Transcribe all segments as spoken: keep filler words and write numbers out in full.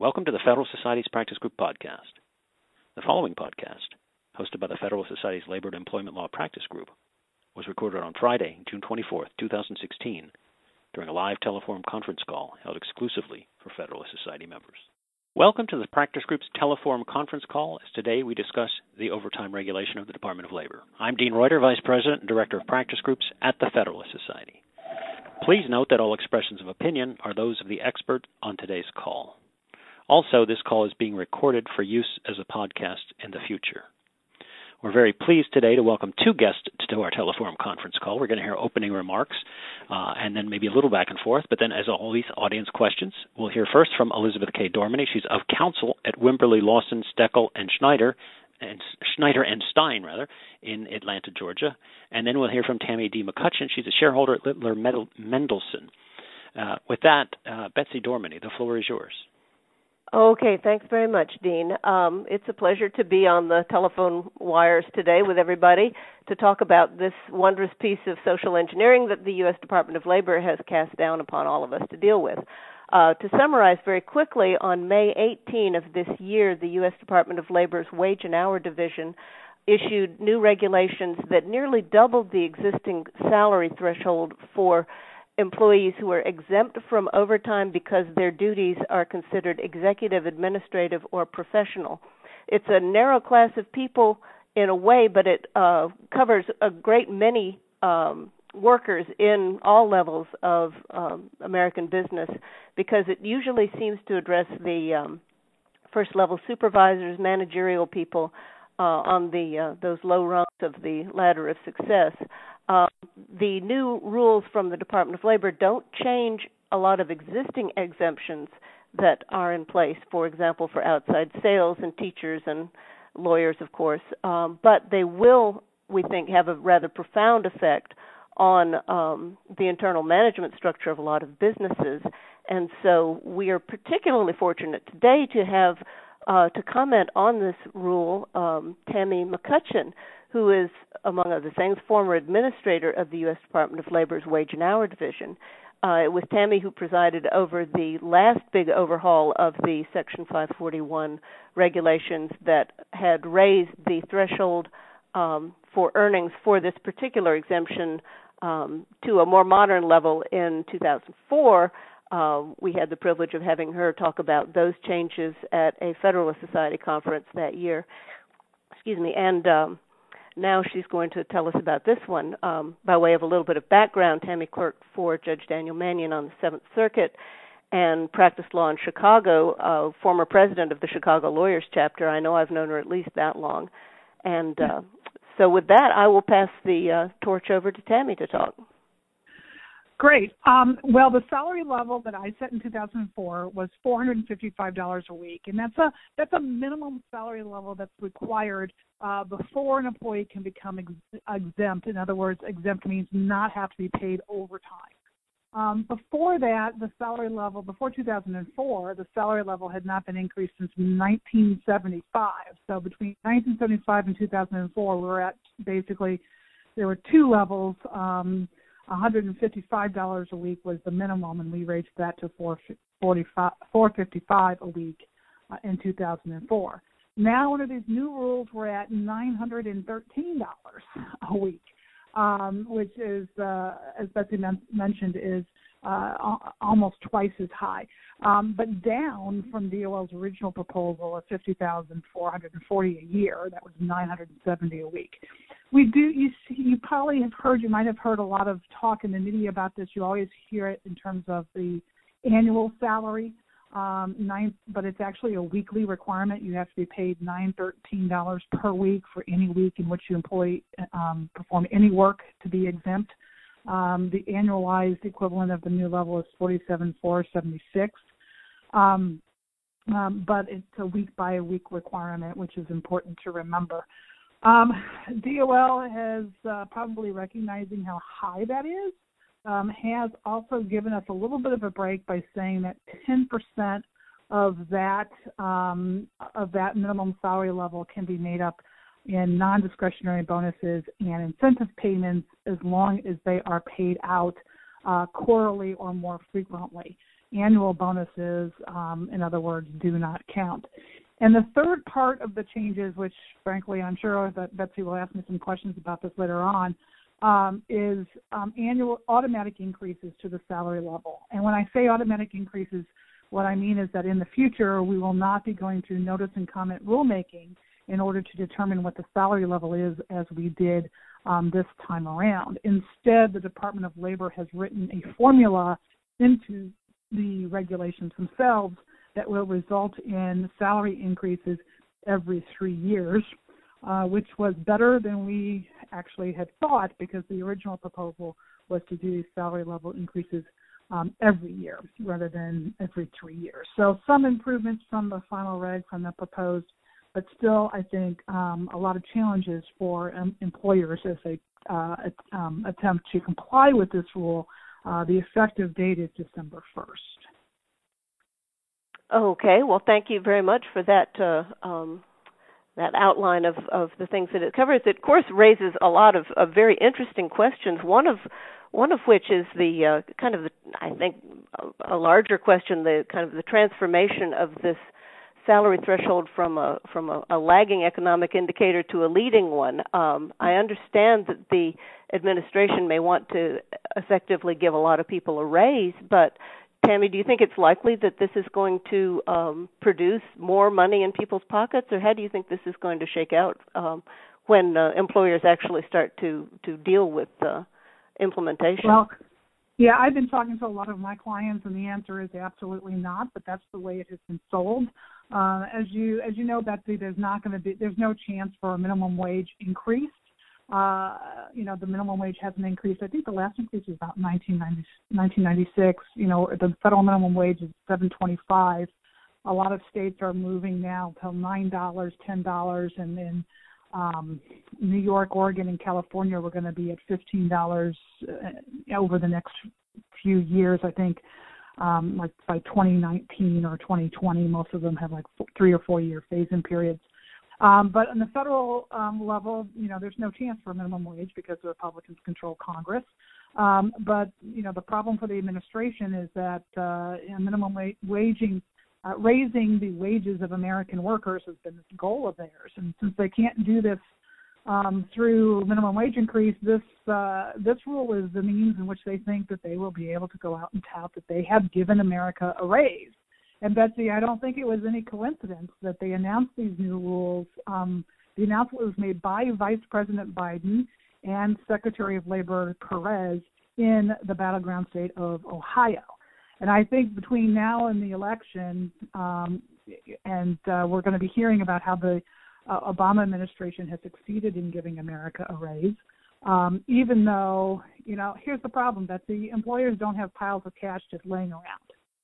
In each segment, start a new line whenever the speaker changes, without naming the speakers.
Welcome to the Federal Society's Practice Group podcast. The following podcast, hosted by the Federal Society's Labor and Employment Law Practice Group, was recorded on Friday, June twenty-fourth, twenty sixteen, during a live teleforum conference call held exclusively for Federalist Society members. Welcome to the Practice Group's teleforum conference call, as today we discuss the overtime regulation of the Department of Labor. I'm Dean Reuter, Vice President and Director of Practice Groups at the Federalist Society. Please note that all expressions of opinion are those of the expert on today's call. Also, this call is being recorded for use as a podcast in the future. We're very pleased today to welcome two guests to our teleforum conference call. We're going to hear opening remarks uh, and then maybe a little back and forth, but then as always, audience questions. We'll hear first from Elizabeth K. Dorminey. She's of counsel at Wimberly, Lawson, Steckel, and Schneider, and Schneider and Stein, rather, in Atlanta, Georgia. And then we'll hear from Tammy D. McCutcheon. She's a shareholder at Littler Mendelson. Uh, with that, uh, Betsy Dorminey, the floor is yours.
Okay, thanks very much, Dean. Um, it's a pleasure to be on the telephone wires today with everybody to talk about this wondrous piece of social engineering that the U S Department of Labor has cast down upon all of us to deal with. Uh, to summarize very quickly, on May eighteenth of this year, the U S Department of Labor's Wage and Hour Division issued new regulations that nearly doubled the existing salary threshold for employees who are exempt from overtime because their duties are considered executive, administrative, or professional. It's a narrow class of people in a way, but it uh, covers a great many um, workers in all levels of um, American business, because it usually seems to address the um, first-level supervisors, managerial people uh, on the uh, those low rungs of the ladder of success. Uh, the new rules from the Department of Labor don't change a lot of existing exemptions that are in place, for example, for outside sales and teachers and lawyers, of course, um, but they will, we think, have a rather profound effect on um, the internal management structure of a lot of businesses. And so we are particularly fortunate today to have uh, to comment on this rule um, Tammy McCutcheon, who is, among other things, former administrator of the U S Department of Labor's Wage and Hour Division. Uh, it was Tammy who presided over the last big overhaul of the Section five forty-one regulations that had raised the threshold um, for earnings for this particular exemption um, to a more modern level in two thousand four. Uh, we had the privilege of having her talk about those changes at a Federalist Society conference that year. Excuse me, and um, now she's going to tell us about this one. Um, by way of a little bit of background, Tammy clerked for Judge Daniel Mannion on the Seventh Circuit and practiced law in Chicago, uh, former president of the Chicago Lawyers Chapter. I know I've known her at least that long. And uh, so with that, I will pass the uh, torch over to Tammy to talk.
Great. Um, well, the salary level that I set in two thousand four was four hundred fifty-five dollars a week, and that's a that's a minimum salary level that's required uh, before an employee can become ex- exempt. In other words, exempt means not have to be paid overtime. Um, before that, the salary level, before two thousand four, the salary level had not been increased since nineteen seventy-five. So between nineteen seventy-five and two thousand four, we were at basically, there were two levels. Um, one hundred fifty-five dollars a week was the minimum, and we raised that to four hundred fifty-five dollars a week uh, in two thousand four. Now, under these new rules, we're at nine hundred thirteen dollars a week, um, which is, uh, as Betsy men- mentioned, is uh, a- almost twice as high, um, but down from D O L's original proposal of fifty thousand four hundred forty dollars a year. That was nine hundred seventy dollars a week. We do. You see, you probably have heard. You might have heard a lot of talk in the media about this. You always hear it in terms of the annual salary, um, nine, but it's actually a weekly requirement. You have to be paid nine thirteen dollars per week for any week in which you employ um, perform any work to be exempt. Um, the annualized equivalent of the new level is forty-seven thousand four hundred seventy-six dollars. Um, um, but it's a week by a week requirement, which is important to remember. Um, D O L has uh, probably recognizing how high that is, um, has also given us a little bit of a break by saying that ten percent of that um, of that minimum salary level can be made up in non-discretionary bonuses and incentive payments as long as they are paid out uh, quarterly or more frequently. Annual bonuses, um, in other words, do not count. And the third part of the changes, which frankly I'm sure that Betsy will ask me some questions about this later on, um, is um, annual automatic increases to the salary level. And when I say automatic increases, what I mean is that in the future we will not be going through notice and comment rulemaking in order to determine what the salary level is as we did um, this time around. Instead, the Department of Labor has written a formula into the regulations themselves that will result in salary increases every three years, uh, which was better than we actually had thought, because the original proposal was to do salary level increases um, every year rather than every three years. So some improvements from the final reg, from the proposed, but still I think um, a lot of challenges for um, employers as they uh, um, attempt to comply with this rule. Uh, the effective date is December first.
Okay. Well, thank you very much for that uh, um, that outline of, of the things that it covers. It, of course, raises a lot of, of very interesting questions. One of one of which is the uh, kind of the, I think a, a larger question, the kind of the transformation of this salary threshold from a from a, a lagging economic indicator to a leading one. Um, I understand that the administration may want to effectively give a lot of people a raise, but Tammy, do you think it's likely that this is going to um, produce more money in people's pockets, or how do you think this is going to shake out um, when uh, employers actually start to, to deal with uh, implementation?
Well, yeah, I've been talking to a lot of my clients, and the answer is absolutely not, but that's the way it has been sold. Uh, as you as you know, Betsy, there's not going to be there's no chance for a minimum wage increase. Uh, you know, the minimum wage hasn't increased. I think the last increase was about nineteen ninety-six. You know, the federal minimum wage is seven twenty-five. A lot of states are moving now to nine dollars, ten dollars, and in um, New York, Oregon, and California, we're going to be at fifteen dollars uh, over the next few years. I think, um, like by twenty nineteen or twenty twenty, most of them have like three or four year phase-in periods. Um, but on the federal um, level, you know, there's no chance for a minimum wage because the Republicans control Congress. Um, but, you know, the problem for the administration is that uh, minimum wa- waging, uh, raising the wages of American workers has been the goal of theirs. And since they can't do this um, through minimum wage increase, this uh, this rule is the means in which they think that they will be able to go out and tout that they have given America a raise. And Betsy, I don't think it was any coincidence that they announced these new rules. Um, the announcement was made by Vice President Biden and Secretary of Labor Perez in the battleground state of Ohio. And I think between now and the election, um, and uh, we're going to be hearing about how the uh, Obama administration has succeeded in giving America a raise, um, even though, you know, here's the problem, Betsy, employers don't have piles of cash just laying around.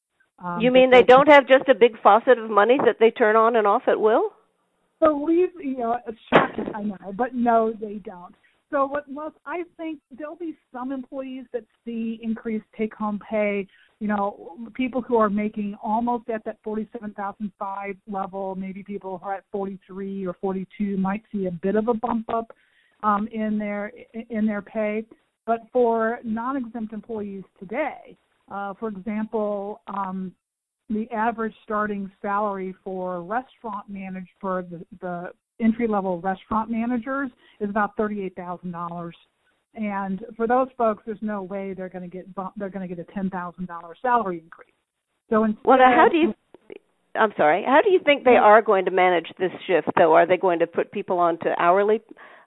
Um,
you mean they don't have just a big faucet of money that they turn on and off at will?
Believe, you know, it's shocking, I know, but no, they don't. So what most, I think there'll be some employees that see increased take-home pay, you know, people who are making almost at that forty-seven thousand five level, maybe people who are at forty-three or forty-two might see a bit of a bump up um, in their in their pay. But for non-exempt employees today, Uh, for example, um, the average starting salary for restaurant manage for the, the entry-level restaurant managers is about thirty-eight thousand dollars, and for those folks, there's no way they're going to get they're going to get a ten thousand dollars salary increase. So instead,
well, now how do you? I'm sorry. How do you think they are going to manage this shift, though? Are they going to put people onto hourly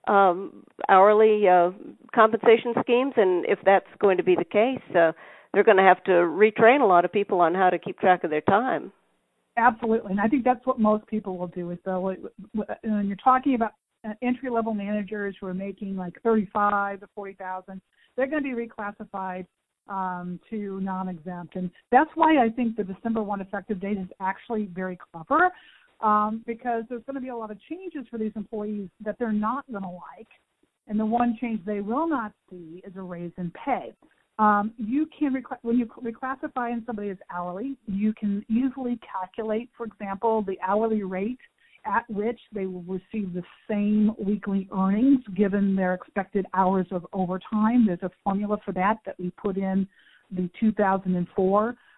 um, hourly uh, compensation schemes? And if that's going to be the case, uh, they're going to have to retrain a lot of people on how to keep track of their time.
Absolutely, and I think that's what most people will do. Is though, when you're talking about entry-level managers who are making like thirty-five to forty thousand, they're going to be reclassified um, to non-exempt, and that's why I think the December first effective date is actually very clever, um, because there's going to be a lot of changes for these employees that they're not going to like, and the one change they will not see is a raise in pay. Um, you can, rec- when you reclassify in somebody as hourly, you can easily calculate, for example, the hourly rate at which they will receive the same weekly earnings given their expected hours of overtime. There's a formula for that that we put in the two thousand four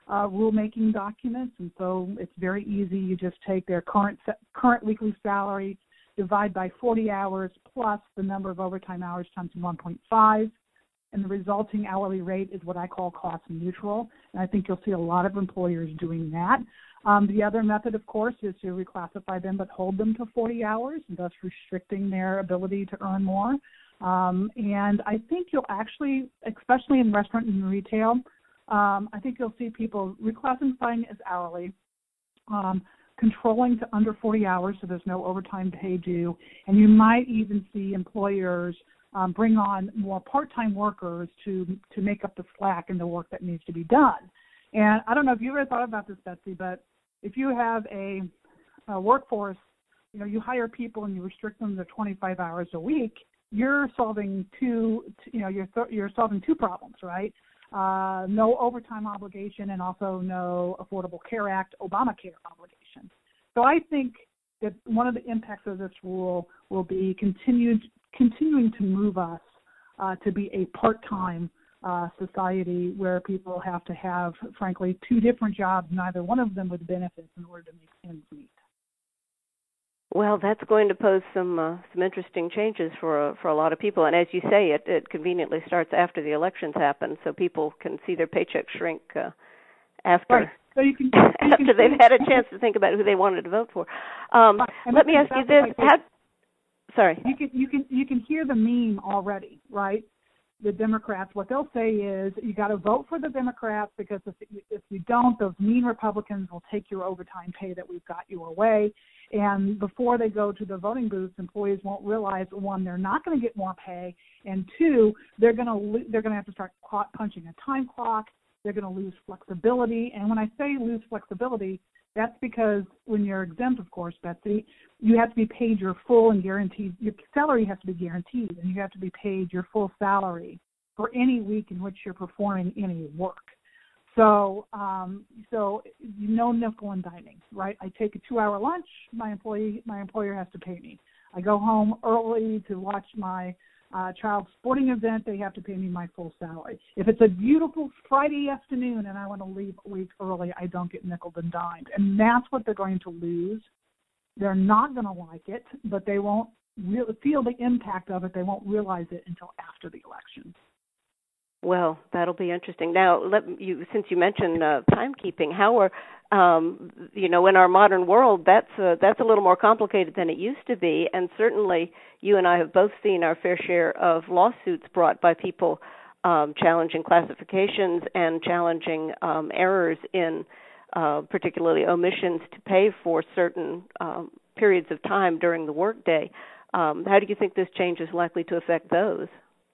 uh, rulemaking documents, and so it's very easy. You just take their current current weekly salary, divide by forty hours plus the number of overtime hours times one point five, and the resulting hourly rate is what I call cost neutral. And I think you'll see a lot of employers doing that. Um, the other method, of course, is to reclassify them but hold them to forty hours, and thus restricting their ability to earn more. Um, and I think you'll actually, especially in restaurant and retail, um, I think you'll see people reclassifying as hourly, um, controlling to under forty hours so there's no overtime pay due, and you might even see employers um, bring on more part-time workers to, to make up the slack in the work that needs to be done. And I don't know if you ever thought about this, Betsy, but if you have a, a workforce, you know, you hire people and you restrict them to twenty-five hours a week, you're solving two, you know, you're you're solving two problems, right? Uh, no overtime obligation and also no Affordable Care Act, Obamacare obligation. So I think that one of the impacts of this rule will be continued continuing to move us uh, to be a part-time uh, society where people have to have, frankly, two different jobs, neither one of them with benefits in order to make ends meet.
Well, that's going to pose some uh, some interesting changes for uh, for a lot of people. And as you say, it, it conveniently starts after the elections happen, so people can see their paycheck shrink uh, after
right. so you can, so you
after
can
they've had a chance to think about who they wanted to vote for. Um,
right.
let me ask you this: How? Sorry.
You can you can you can hear the meme already, right? The Democrats, what they'll say is you got to vote for the Democrats because if if you don't, those mean Republicans will take your overtime pay that we've got you away. And before they go to the voting booths, employees won't realize, one, they're not going to get more pay, and two, they're going to they're going to have to start punching a time clock. They're going to lose flexibility. And when I say lose flexibility, that's because when you're exempt, of course, Betsy, you have to be paid your full and guaranteed, your salary has to be guaranteed, and you have to be paid your full salary for any week in which you're performing any work. So, um, so no nickel and diming, right? I take a two-hour lunch, my employee, my employer has to pay me. I go home early to watch my uh, child's sporting event, they have to pay me my full salary. If it's a beautiful Friday afternoon and I want to leave a week early, I don't get nickel and dimed. And that's what they're going to lose. They're not going to like it, but they won't really feel the impact of it. They won't realize it until after the election.
Well, that'll be interesting. Now, let you since you mentioned uh, timekeeping, how are um, you know in our modern world that's uh, that's a little more complicated than it used to be, and certainly you and I have both seen our fair share of lawsuits brought by people um, challenging classifications and challenging um, errors in, uh, particularly omissions to pay for certain um, periods of time during the workday. Um, how do you think this change is likely to affect those?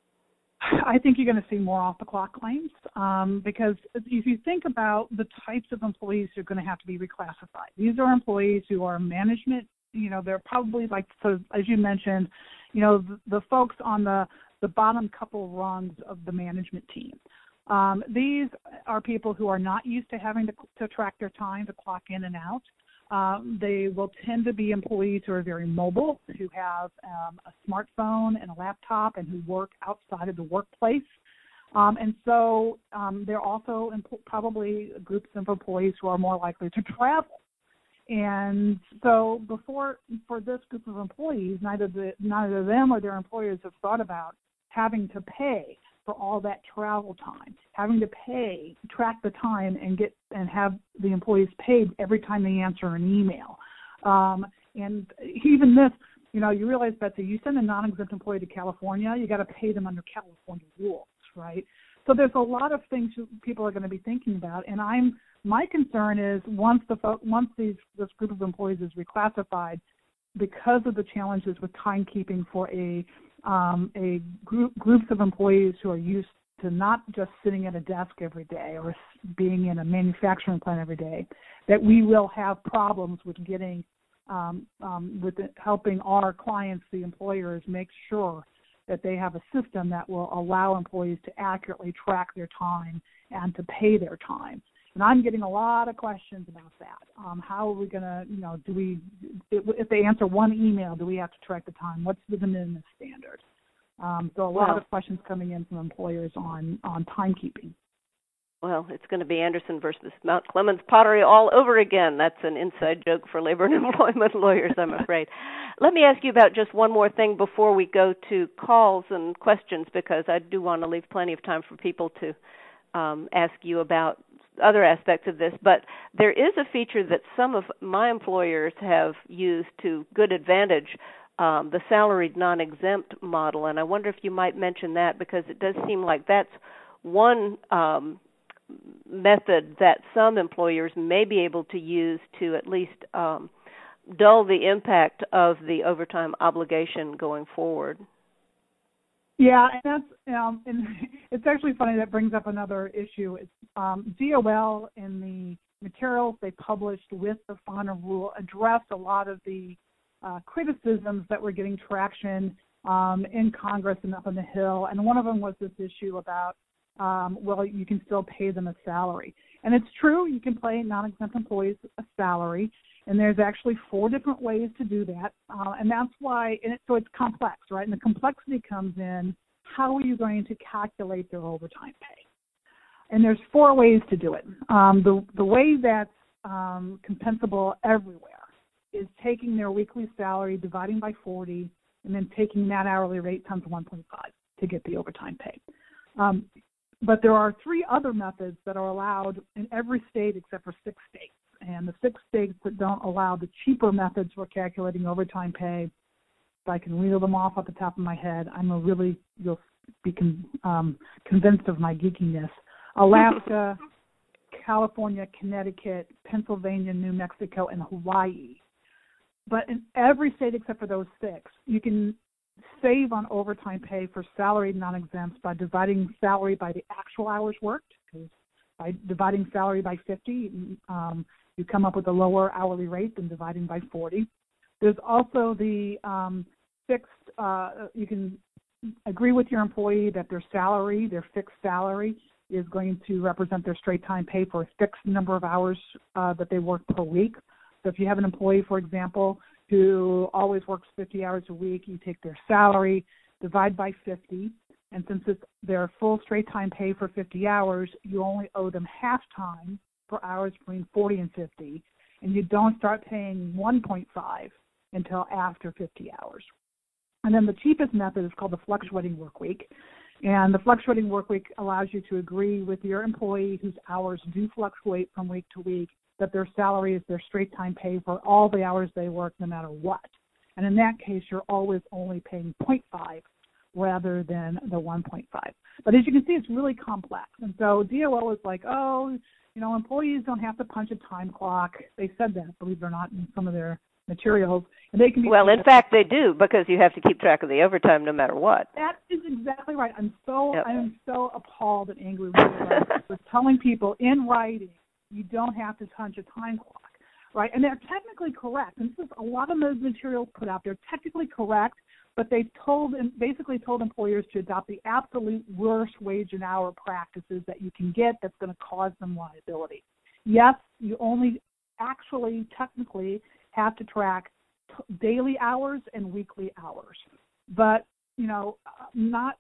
I think you're going to see more off-the-clock claims um, because if you think about the types of employees who are going to have to be reclassified, these are employees who are management. You know, they're probably like, so as you mentioned, you know, the, the folks on the, the bottom couple rungs of the management team. Um, these are people who are not used to having to, to track their time, to clock in and out. Um, they will tend to be employees who are very mobile, who have um, a smartphone and a laptop and who work outside of the workplace. Um, and so um, they're also imp- probably groups of employees who are more likely to travel. And so before, for this group of employees, neither, the, neither them or their employers have thought about having to pay for all that travel time, having to pay, track the time, and get and have the employees paid every time they answer an email. Um, and even this, you know, you realize, Betsy, you send a non-exempt employee to California, you got to pay them under California rules, right? So there's a lot of things people are going to be thinking about. And I'm my concern is once the once these this group of employees is reclassified, because of the challenges with timekeeping for a Um, a group groups of employees who are used to not just sitting at a desk every day or being in a manufacturing plant every day, that we will have problems with getting, um, um, with the, helping our clients, the employers, make sure that they have a system that will allow employees to accurately track their time and to pay their time. And I'm getting a lot of questions about that. Um, how are we going to, you know, do we, if they answer one email, do we have to track the time? What's the de minimis standard? Um, so a lot
wow.
of questions coming in from employers on, on timekeeping.
Well, it's going to be Anderson versus Mount Clemens pottery all over again. That's an inside joke for labor and employment lawyers, I'm afraid. Let me ask you about just one more thing before we go to calls and questions, because I do want to leave plenty of time for people to um, ask you about other aspects of this. But there is a feature that some of my employers have used to good advantage, um, the salaried non-exempt model. And I wonder if you might mention that, because it does seem like that's one um, method that some employers may be able to use to at least um, dull the impact of the overtime obligation going forward.
Yeah, and that's um, and it's actually funny that brings up another issue. It's, um, D O L in the materials they published with the final rule addressed a lot of the uh, criticisms that were getting traction um, in Congress and up on the Hill, and one of them was this issue about Um, well, you can still pay them a salary. And it's true, you can pay non-exempt employees a salary, and there's actually four different ways to do that. Uh, and that's why, and it, so it's complex, right? And the complexity comes in, how are you going to calculate their overtime pay? And there's four ways to do it. Um, the, the way that's um, compensable everywhere is taking their weekly salary, dividing by forty, and then taking that hourly rate times one point five to get the overtime pay. Um, But there are three other methods that are allowed in every state except for six states. And the six states that don't allow the cheaper methods for calculating overtime pay, if I can reel them off at the top of my head, I'm a really, you'll be con, um, convinced of my geekiness. Alaska, California, Connecticut, Pennsylvania, New Mexico, and Hawaii. But in every state except for those six, you can save on overtime pay for salaried non-exempts by dividing salary by the actual hours worked. Because by dividing salary by fifty, um, you come up with a lower hourly rate than dividing by forty. There's also the um, fixed, uh, you can agree with your employee that their salary, their fixed salary, is going to represent their straight time pay for a fixed number of hours uh, that they work per week. So if you have an employee, for example, who always works fifty hours a week, you take their salary, divide by fifty, and since it's their full straight time pay for fifty hours, you only owe them half time for hours between forty and fifty, and you don't start paying one point five until after fifty hours. And then the cheapest method is called the fluctuating work week, and the fluctuating work week allows you to agree with your employee whose hours do fluctuate from week to week that their salary is their straight time pay for all the hours they work no matter what. And in that case, you're always only paying zero point five rather than the one point five. But as you can see, it's really complex. And so D O L is like, oh, you know, employees don't have to punch a time clock. They said that, believe it or not, in some of their materials. And they can be
well, in fact, they do, because you have to keep track of the overtime no matter what.
That is exactly right. I'm so
yep.
I'm so appalled and angry with with telling people in writing you don't have to punch a time clock, right? And they're technically correct. And this is a lot of those materials put out there, technically correct, but they told and basically told employers to adopt the absolute worst wage and hour practices that you can get that's going to cause them liability. Yes, you only actually technically have to track t- daily hours and weekly hours, but you know, not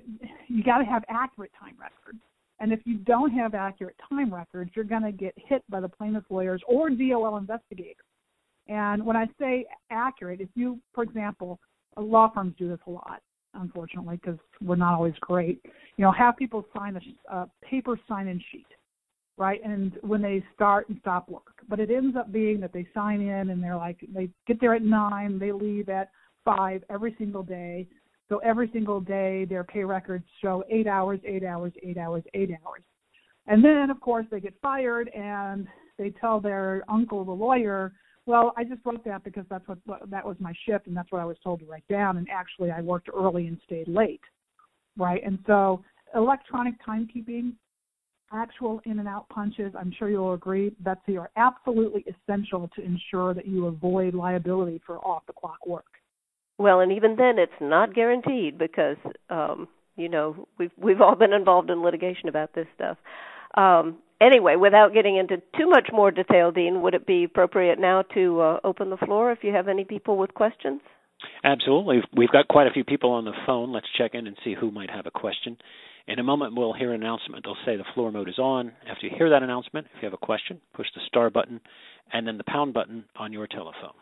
you got to have accurate time records. And if you don't have accurate time records, you're going to get hit by the plaintiff's lawyers or D O L investigators. And when I say accurate, if you, for example, law firms do this a lot, unfortunately, because we're not always great, you know, have people sign a, a paper sign-in sheet, right, and when they start and stop work. But it ends up being that they sign in and they're like, they get there at nine, they leave at five every single day. So every single day, their pay records show eight hours, eight hours, eight hours, eight hours. And then, of course, they get fired, and they tell their uncle, the lawyer, well, I just wrote that because that's what that was my shift, and that's what I was told to write down. And actually, I worked early and stayed late, right? And so electronic timekeeping, actual in and out punches, I'm sure you'll agree, Betsy, are absolutely essential to ensure that you avoid liability for off-the-clock work.
Well, and even then, it's not guaranteed because, um, you know, we've we've all been involved in litigation about this stuff. Um, anyway, without getting into too much more detail, Dean, would it be appropriate now to uh, open the floor if you have any people with questions?
Absolutely. We've got quite a few people on the phone. Let's check in and see who might have a question. In a moment, we'll hear an announcement. They'll say the floor mode is on. After you hear that announcement, if you have a question, push the star button and then the pound button on your telephone.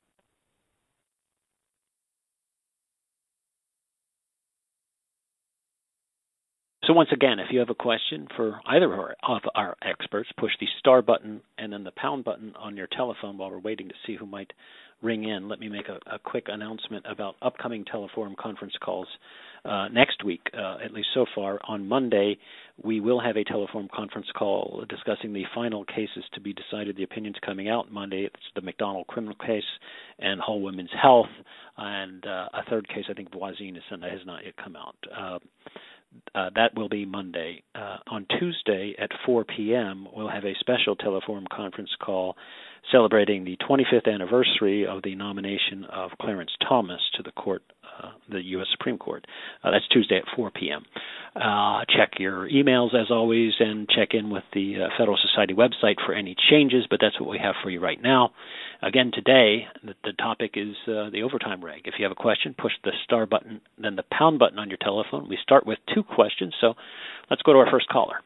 So once again, if you have a question for either of our experts, push the star button and then the pound button on your telephone while we're waiting to see who might ring in. Let me make a, a quick announcement about upcoming Teleforum conference calls uh, next week, uh, at least so far. On Monday, we will have a Teleforum conference call discussing the final cases to be decided, the opinions coming out Monday. It's the McDonald criminal case and Whole Women's Health, and uh, a third case, I think, Voisin has not yet come out. Uh, Uh, that will be Monday. Uh, on Tuesday at four p.m., we'll have a special Teleforum conference call celebrating the twenty-fifth anniversary of the nomination of Clarence Thomas to the court, uh, the U S Supreme Court. Uh, that's Tuesday at four p.m. Uh, check your emails, as always, and check in with the uh, Federal Society website for any changes, but that's what we have for you right now. Again, today, the, the topic is uh, the overtime reg. If you have a question, push the star button, then the pound button on your telephone. We start with two questions, so let's go to our first caller.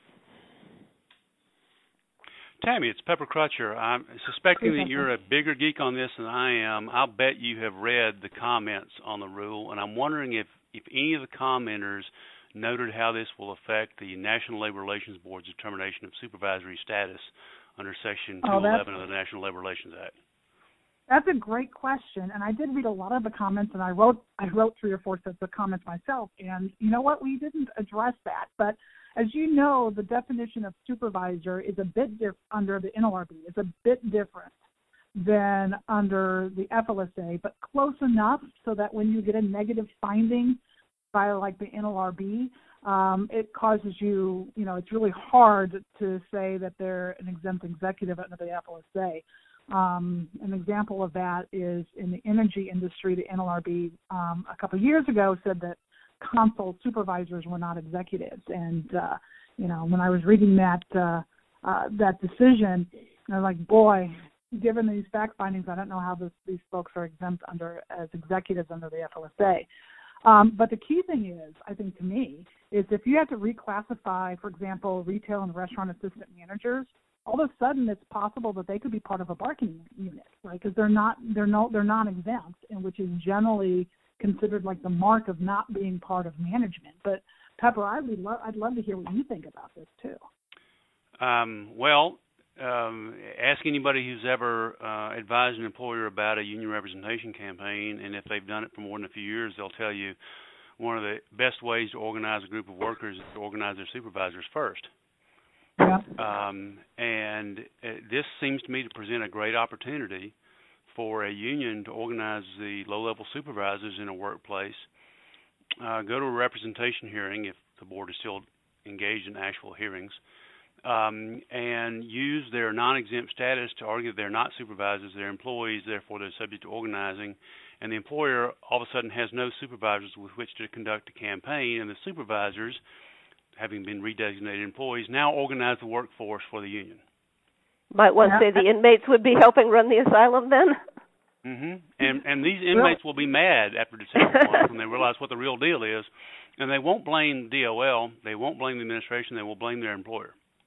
Tammy, it's Pepper Crutcher. I'm suspecting that you're a bigger geek on this than I am. I'll bet you have read the comments on the rule, and I'm wondering if, if any of the commenters noted how this will affect the National Labor Relations Board's determination of supervisory status under Section two eleven oh, of the National Labor Relations Act.
That's a great question, and I did read a lot of the comments, and I wrote I wrote three or four sets of comments myself, and you know what? We didn't address that, but as you know, the definition of supervisor is a bit different under the N L R B. It's a bit different than under the F L S A, but close enough so that when you get a negative finding by like the N L R B, um, it causes you, you know, it's really hard to say that they're an exempt executive under the F L S A. Um, an example of that is in the energy industry, the N L R B um, a couple of years ago said that console supervisors were not executives. And, uh, you know, when I was reading that uh, uh, that decision, I was like, boy, given these fact findings, I don't know how this, these folks are exempt under as executives under the F L S A. Um, but the key thing is, I think to me, is if you have to reclassify, for example, retail and restaurant assistant managers, all of a sudden it's possible that they could be part of a bargaining unit, right? Because they're not they're no they're not exempt, and which is generally considered like the mark of not being part of management. But Pepper, I'd love I'd love to hear what you think about this too.
Um, well, um, ask anybody who's ever uh, advised an employer about a union representation campaign, and if they've done it for more than a few years, they'll tell you one of the best ways to organize a group of workers is to organize their supervisors first.
Yeah.
Um, and uh, this seems to me to present a great opportunity for a union to organize the low-level supervisors in a workplace, uh, go to a representation hearing if the board is still engaged in actual hearings, um, and use their non-exempt status to argue that they're not supervisors, they're employees, therefore they're subject to organizing, and the employer all of a sudden has no supervisors with which to conduct a campaign, and the supervisors, having been redesignated employees, now organize the workforce for the union.
Might one say the inmates would be helping run the asylum then?
Mm-hmm. And and these inmates will be mad after December first when they realize what the real deal is, and they won't blame D O L, they won't blame the administration, they will blame their employer.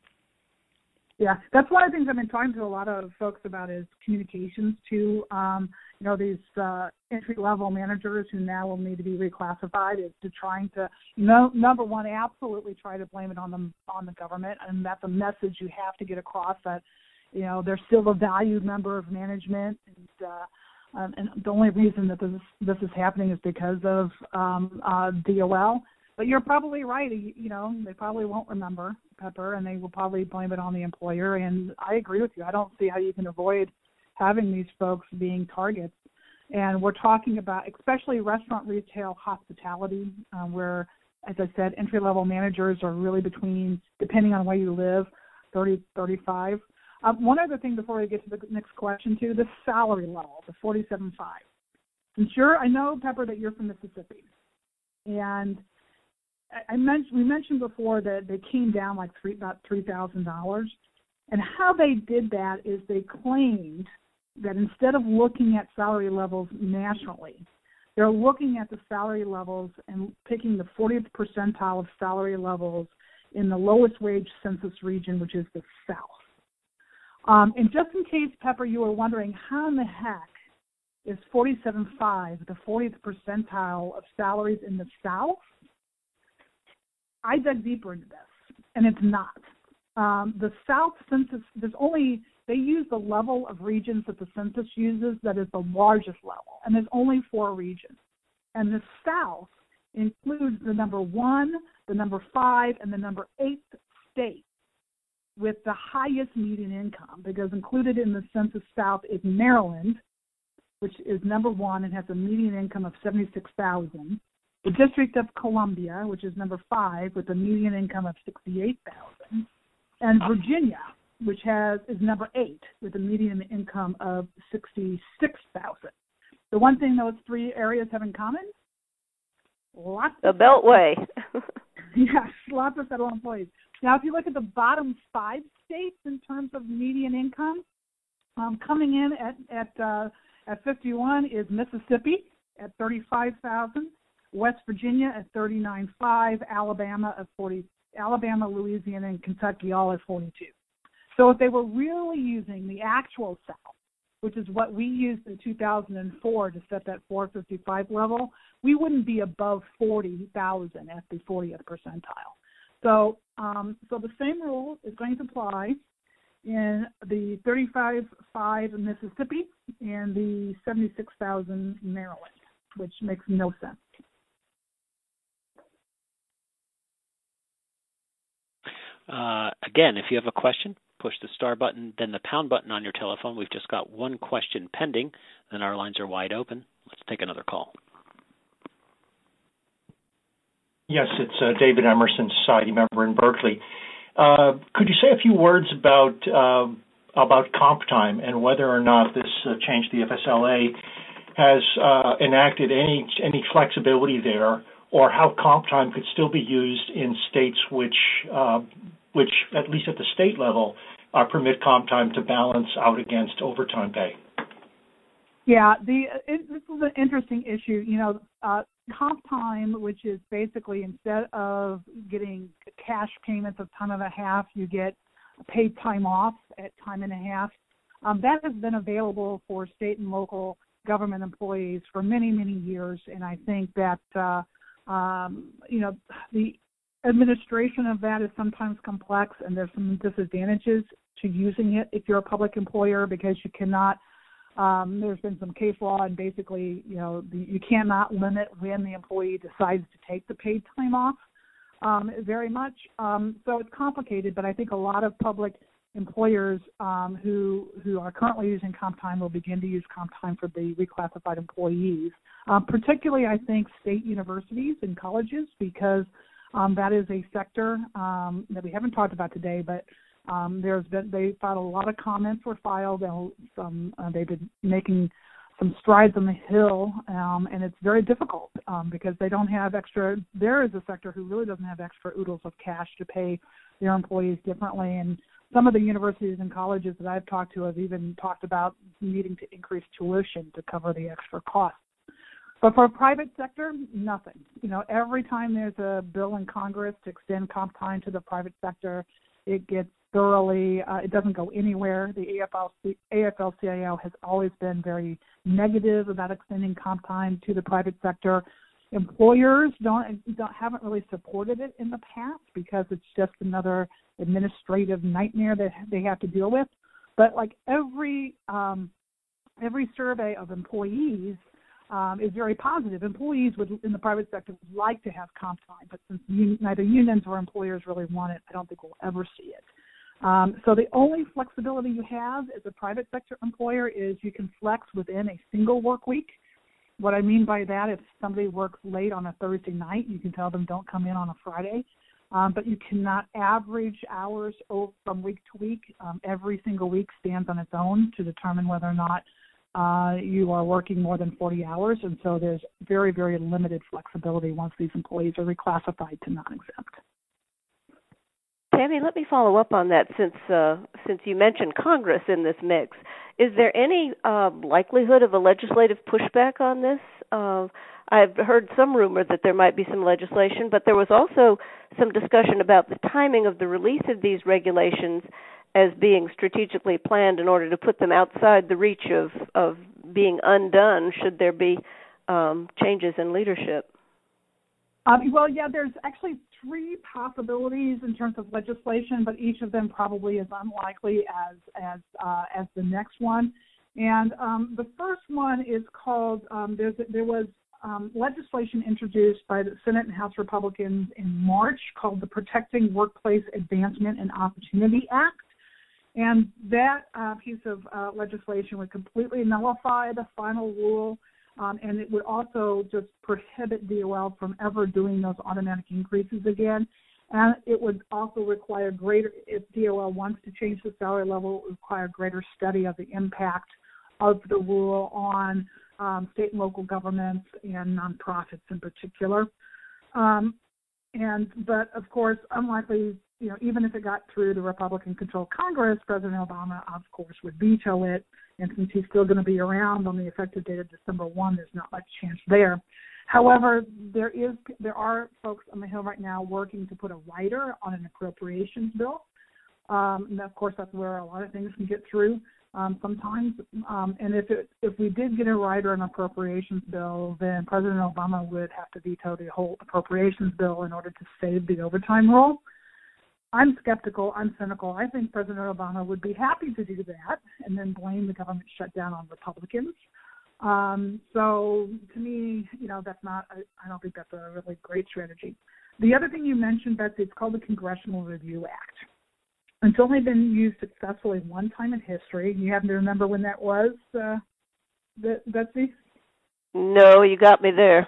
Yeah, that's one of the things I've been talking to a lot of folks about is communications to, um, you know, these uh, entry-level managers who now will need to be reclassified is to trying to, you know, number one, absolutely try to blame it on the, on the government, and that's a message you have to get across that, you know, they're still a valued member of management, and uh, um, and the only reason that this this is happening is because of um, uh, D O L. But you're probably right. You know, they probably won't remember, Pepper, and they will probably blame it on the employer. And I agree with you. I don't see how you can avoid having these folks being targets. And we're talking about, especially restaurant, retail, hospitality, um, where, as I said, entry-level managers are really between, depending on where you live, thirty, thirty-five. Um, one other thing before we get to the next question, too, the salary level, the forty-seven five. And sure, I know, Pepper, that you're from Mississippi. And I mentioned we mentioned before that they came down like three, about three thousand dollars, and how they did that is they claimed that instead of looking at salary levels nationally, They're looking at the salary levels and picking the fortieth percentile of salary levels in the lowest wage census region, which is the South. Um, and just in case, Pepper, you were wondering, how in the heck is forty-seven point five the fortieth percentile of salaries in the South? I dug deeper into this, and it's not. Um, the South census, there's only, they use the level of regions that the census uses that is the largest level, and there's only four regions. And the South includes the number one, the number five, and the number eight states with the highest median income, because included in the Census South is Maryland, which is number one and has a median income of seventy-six thousand dollars. The District of Columbia, which is number five, with a median income of sixty-eight thousand dollars. And Virginia, which has is number eight with a median income of sixty-six thousand dollars. The one thing those three areas have in common: lots
the
of
Beltway.
yes, lots of federal employees. Now, if you look at the bottom five states in terms of median income, um, coming in at at uh, at fifty-one is Mississippi at thirty-five thousand dollars, West Virginia at thirty-nine thousand five hundred dollars, Alabama at forty. Alabama, Louisiana, and Kentucky all at forty-two. So if they were really using the actual South, which is what we used in two thousand four to set that four fifty-five level, we wouldn't be above forty thousand at the fortieth percentile. So, um, so the same rule is going to apply in the thirty-five thousand five hundred in Mississippi and the seventy-six thousand Maryland, which makes no sense.
Uh, again, if you have a question, push the star button, then the pound button on your telephone. We've just got one question pending, then our lines are wide open. Let's take another call.
Yes, it's uh, David Emerson, Society member in Berkeley. Uh, could you say a few words about uh, about comp time and whether or not this uh, change to the F S L A has uh, enacted any any flexibility there, or how comp time could still be used in states which, uh, which at least at the state level, uh, permit comp time to balance out against overtime pay?
Yeah, the it, this is an interesting issue. You know, uh, comp time, which is basically instead of getting cash payments of time and a half, you get paid time off at time and a half. Um, that has been available for state and local government employees for many, many years, and I think that uh, um, you know the administration of that is sometimes complex, and there's some disadvantages to using it if you're a public employer, because you cannot. Um, there's been some case law, and basically, you know, the, you cannot limit when the employee decides to take the paid time off um, very much. Um, so it's complicated, but I think a lot of public employers um, who who are currently using comp time will begin to use comp time for the reclassified employees, um, particularly, I think, state universities and colleges, because um, that is a sector um, that we haven't talked about today, but Um, there's been, they filed a lot of comments were filed, and some, uh, they've been making some strides on the hill, um, and it's very difficult um, because they don't have extra, there is a sector who really doesn't have extra oodles of cash to pay their employees differently, and some of the universities and colleges that I've talked to have even talked about needing to increase tuition to cover the extra costs. But for a private sector, nothing. You know, every time there's a bill in Congress to extend comp time to the private sector, it gets thoroughly, uh, it doesn't go anywhere. The A F L C I O has always been very negative about extending comp time to the private sector. Employers don't, don't haven't really supported it in the past because it's just another administrative nightmare that they have to deal with. But like every um, every survey of employees um, is very positive. Employees would in the private sector would like to have comp time, but since un- neither unions or employers really want it, I don't think we'll ever see it. Um, so the only flexibility you have as a private sector employer is you can flex within a single work week. What I mean by that, if somebody works late on a Thursday night, you can tell them don't come in on a Friday. Um, but you cannot average hours from week to week. Um, every single week stands on its own to determine whether or not uh, you are working more than forty hours. And so there's very, very limited flexibility once these employees are reclassified to non-exempt.
Tammy, let me follow up on that since uh, since you mentioned Congress in this mix. Is there any uh, likelihood of a legislative pushback on this? Uh, I've heard some rumor that there might be some legislation, but there was also some discussion about the timing of the release of these regulations as being strategically planned in order to put them outside the reach of, of being undone should there be um, changes in leadership.
Um, well, yeah, there's actually three possibilities in terms of legislation, but each of them probably is unlikely as as uh, as the next one. And um, the first one is called um, there's there was um, legislation introduced by the Senate and House Republicans in March called the Protecting Workplace Advancement and Opportunity Act. And that uh, piece of uh, legislation would completely nullify the final rule. Um, and it would also just prohibit D O L from ever doing those automatic increases again. And it would also require greater, if D O L wants to change the salary level, it would require greater study of the impact of the rule on um, state and local governments and nonprofits in particular. Um, and but of course, unlikely, you know, even if it got through the Republican-controlled Congress, President Obama, of course, would veto it. And since he's still going to be around on the effective date of December first, there's not much chance there. However, there is there are folks on the Hill right now working to put a rider on an appropriations bill. Um, and of course, that's where a lot of things can get through um, sometimes. Um, and if it, if we did get a rider on an appropriations bill, then President Obama would have to veto the whole appropriations bill in order to save the overtime rule. I'm skeptical. I'm cynical. I think President Obama would be happy to do that and then blame the government shutdown on Republicans. Um, so to me, you know, that's not, I, I don't think that's a really great strategy. The other thing you mentioned, Betsy, it's called the Congressional Review Act. It's only been used successfully one time in history. You happen to remember when that was, uh, Betsy?
No, you got me there.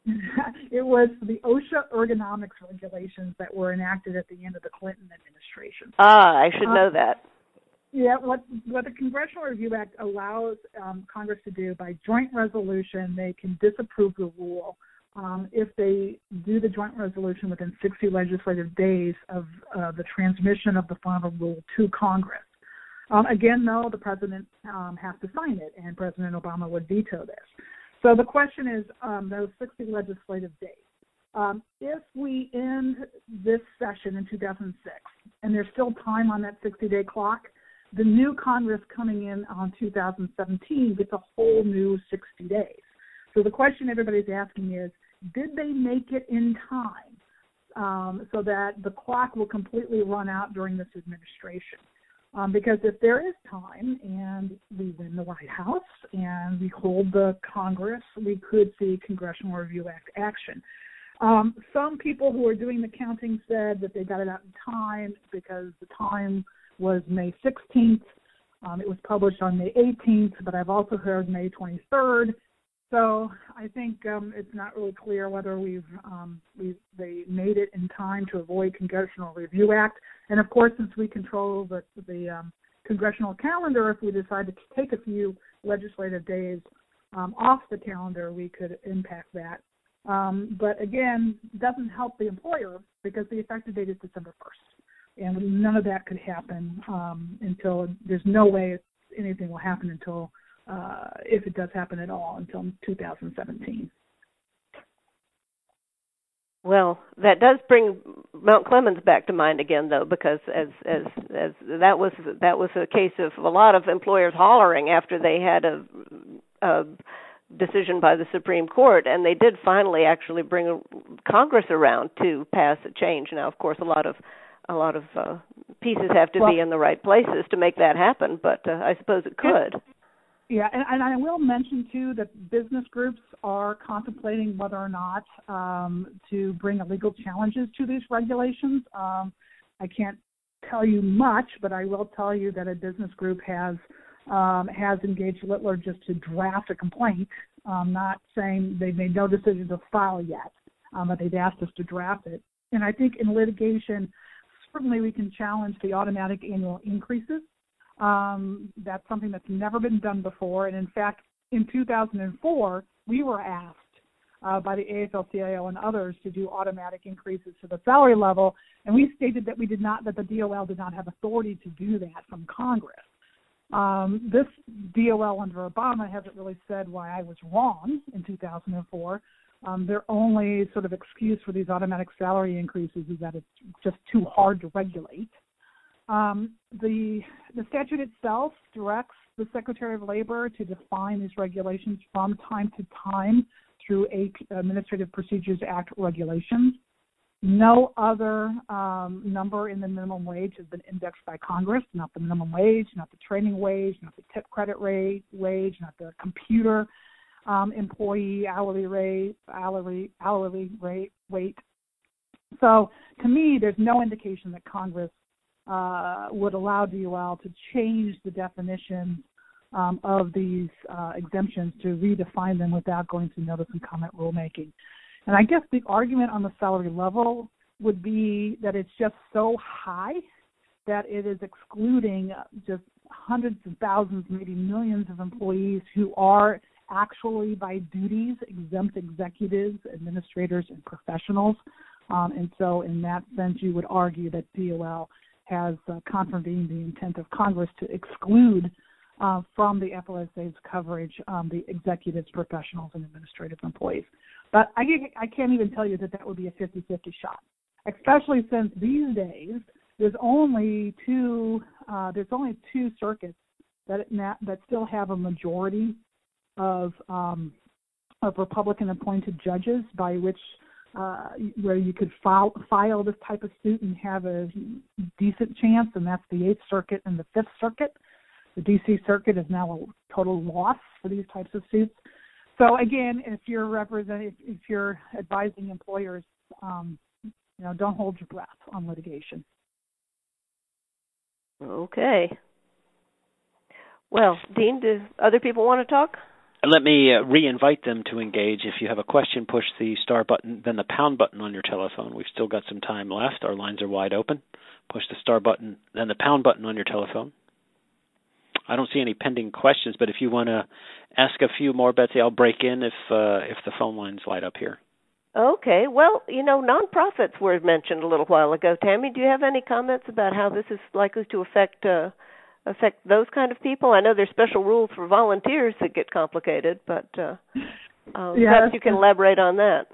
It was the OSHA ergonomics regulations that were enacted at the end of the Clinton administration.
Ah, I should know
uh,
that.
Yeah, what what the Congressional Review Act allows um, Congress to do by joint resolution, they can disapprove the rule um, if they do the joint resolution within sixty legislative days of uh, the transmission of the final rule to Congress. Um, again, though, the president um, has to sign it, and President Obama would veto this. So the question is um, those sixty legislative days. Um, if we end this session in two thousand six and there's still time on that sixty-day clock, the new Congress coming in on two thousand seventeen gets a whole new sixty days. So the question everybody's asking is, did they make it in time um, so that the clock will completely run out during this administration? Um, because if there is time and we win the White House and we hold the Congress, we could see Congressional Review Act action. Um, some people who are doing the counting said that they got it out in time because the time was May sixteenth. Um, it was published on May eighteenth, but I've also heard May twenty-third. So I think um, it's not really clear whether we've um, we they made it in time to avoid Congressional Review Act. And of course, since we control the the um, congressional calendar, if we decide to take a few legislative days um, off the calendar, we could impact that. Um, but again, it doesn't help the employer because the effective date is December first, and none of that could happen um, until there's no way anything will happen until. Uh, if it does happen at all, until two thousand seventeen.
Well, that does bring Mount Clemens back to mind again, though, because as as as that was that was a case of a lot of employers hollering after they had a, a decision by the Supreme Court, and they did finally actually bring Congress around to pass a change. Now, of course, a lot of a lot of uh, pieces have to well, be in the right places to make that happen, but uh, I suppose it could.
Yeah, and, and I will mention, too, that business groups are contemplating whether or not um, to bring illegal challenges to these regulations. Um, I can't tell you much, but I will tell you that a business group has um, has engaged Littler just to draft a complaint, um, not saying they've made no decision to file yet, um, but they've asked us to draft it. And I think in litigation, certainly we can challenge the automatic annual increases. Um, that's something that's never been done before. And in fact, in two thousand four, we were asked uh, by the A F L C I O and others to do automatic increases to the salary level, and we stated that we did not, that the D O L did not have authority to do that from Congress. Um, this D O L under Obama hasn't really said why I was wrong in two thousand four. Um, their only sort of excuse for these automatic salary increases is that it's just too hard to regulate. Um, the the statute itself directs the Secretary of Labor to define these regulations from time to time through a Administrative Procedures Act regulations. No other um, number in the minimum wage has been indexed by Congress, not the minimum wage, not the training wage, not the tip credit rate wage, not the computer um, employee hourly rate, hourly, hourly rate, weight. So to me, there's no indication that Congress uh, would allow D O L to change the definition um, of these uh, exemptions to redefine them without going through notice and comment rulemaking. And I guess the argument on the salary level would be that it's just so high that it is excluding just hundreds of thousands, maybe millions of employees who are actually by duties exempt executives, administrators, and professionals. Um, and so in that sense, you would argue that D O L has uh, contravened the intent of Congress to exclude uh, from the F L S A's coverage um, the executives, professionals, and administrative employees. But I, I can't even tell you that that would be a fifty-fifty shot, especially since these days there's only two uh, there's only two circuits that that still have a majority of um, of Republican-appointed judges by which uh, where you could file file this type of suit and have a decent chance, and that's the Eighth Circuit and the Fifth Circuit. The D C Circuit is now a total loss for these types of suits. So again, if you're representing, if you're advising employers, um, you know, don't hold your breath on litigation.
Okay. Well, Dean, do other people want to talk?
Let me uh, re-invite them to engage. If you have a question, push the star button, then the pound button on your telephone. We've still got some time left. Our lines are wide open. Push the star button, then the pound button on your telephone. I don't see any pending questions, but if you want to ask a few more, Betsy, I'll break in if uh, if the phone lines light up here.
Okay. Well, you know, nonprofits were mentioned a little while ago. Tammy, do you have any comments about how this is likely to affect uh, affect those kind of people? I know there's special rules for volunteers that get complicated, but uh, uh,
yes.
perhaps you can elaborate on that.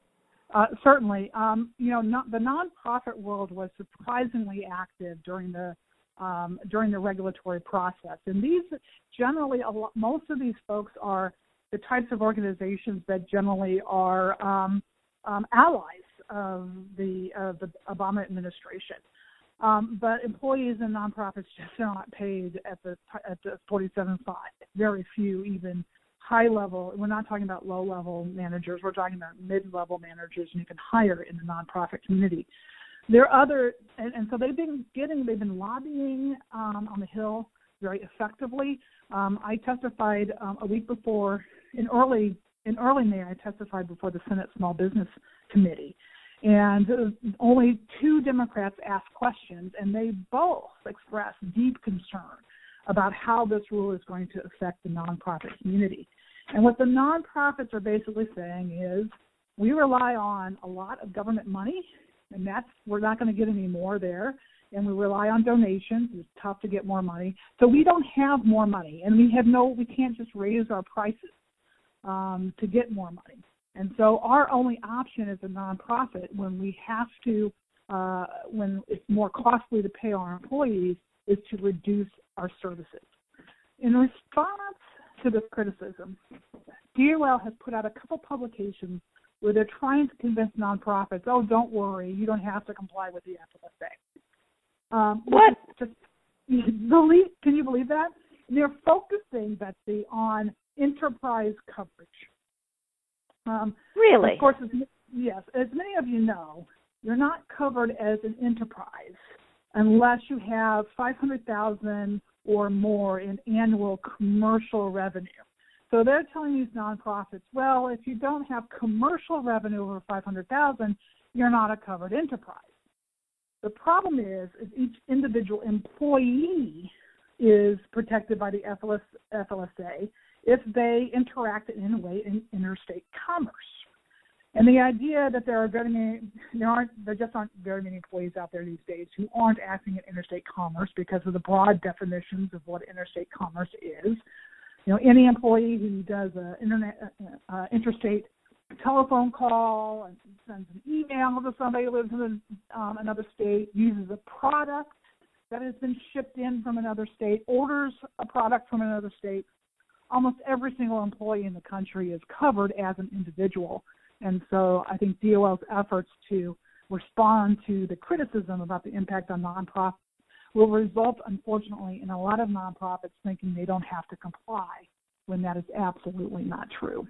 Uh, certainly. Um, you know, not, the nonprofit world was surprisingly active during the Um, during the regulatory process. And these generally, a lot, most of these folks are the types of organizations that generally are um, um, allies of the, uh, the Obama administration. Um, but employees and nonprofits just are not paid at the at the forty-seven point five. Very few even high level. We're not talking about low level managers. We're talking about mid level managers and even higher in the nonprofit community. There are other, and, and so they've been getting, they've been lobbying um, on the Hill very effectively. Um, I testified um, a week before, in early in early May, I testified before the Senate Small Business Committee, and uh, only two Democrats asked questions, and they both expressed deep concern about how this rule is going to affect the nonprofit community. And what the nonprofits are basically saying is, we rely on a lot of government money, and that's, we're not going to get any more there. And we rely on donations. It's tough to get more money. So we don't have more money. And we have no, we can't just raise our prices um, to get more money. And so our only option as a nonprofit when we have to, uh, when it's more costly to pay our employees, is to reduce our services. In response to this criticism, D O L has put out a couple publications where they're trying to convince nonprofits, oh, don't worry, you don't have to comply with the F L S A. Um,
what?
Just, believe, can you believe that? They're focusing, Betsy, on enterprise coverage. Um,
really?
Of course, as, yes, as many of you know, you're not covered as an enterprise unless you have five hundred thousand dollars or more in annual commercial revenue. So they're telling these nonprofits, well, if you don't have commercial revenue over five hundred thousand dollars, you're not a covered enterprise. The problem is, is each individual employee is protected by the F L S A if they interact in a way in interstate commerce. And the idea that there are very many, there aren't, there just aren't very many employees out there these days who aren't acting in interstate commerce because of the broad definitions of what interstate commerce is. You know, any employee who does an internet, uh, interstate telephone call and sends an email to somebody who lives in um, another state, uses a product that has been shipped in from another state, orders a product from another state, almost every single employee in the country is covered as an individual. And so I think D O L's efforts to respond to the criticism about the impact on nonprofits will result, unfortunately, in a lot of nonprofits thinking they don't have to comply when that is absolutely not true.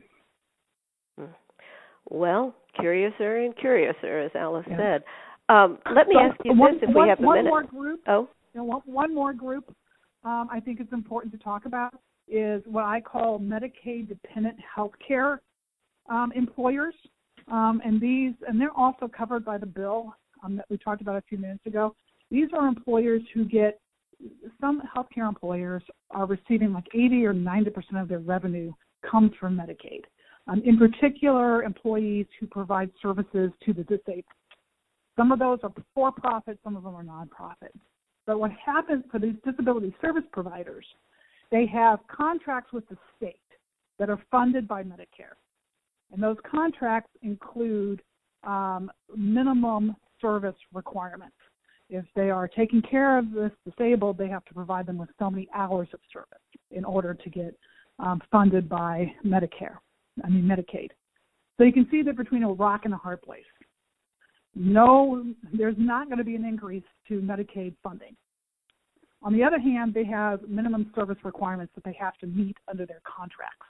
Well, curiouser and curiouser, as Alice
yeah.
said. Um, let me
so
ask you
one,
this, if
one,
we have a
one
minute.
More group,
oh,
you know, one, one more group um, I think it's important to talk about is what I call Medicaid-dependent health care um, employers. Um, and these, and they're also covered by the bill um, that we talked about a few minutes ago. These are employers who get, some healthcare employers are receiving like eighty or ninety percent of their revenue comes from Medicaid. Um, in particular, employees who provide services to the disabled. Some of those are for-profit, some of them are non-profit. But what happens for these disability service providers, they have contracts with the state that are funded by Medicare. And those contracts include um, minimum service requirements. If they are taking care of this disabled, they have to provide them with so many hours of service in order to get um, funded by Medicare, I mean Medicaid. So you can see that between a rock and a hard place. No, there's not going to be an increase to Medicaid funding. On the other hand, they have minimum service requirements that they have to meet under their contracts.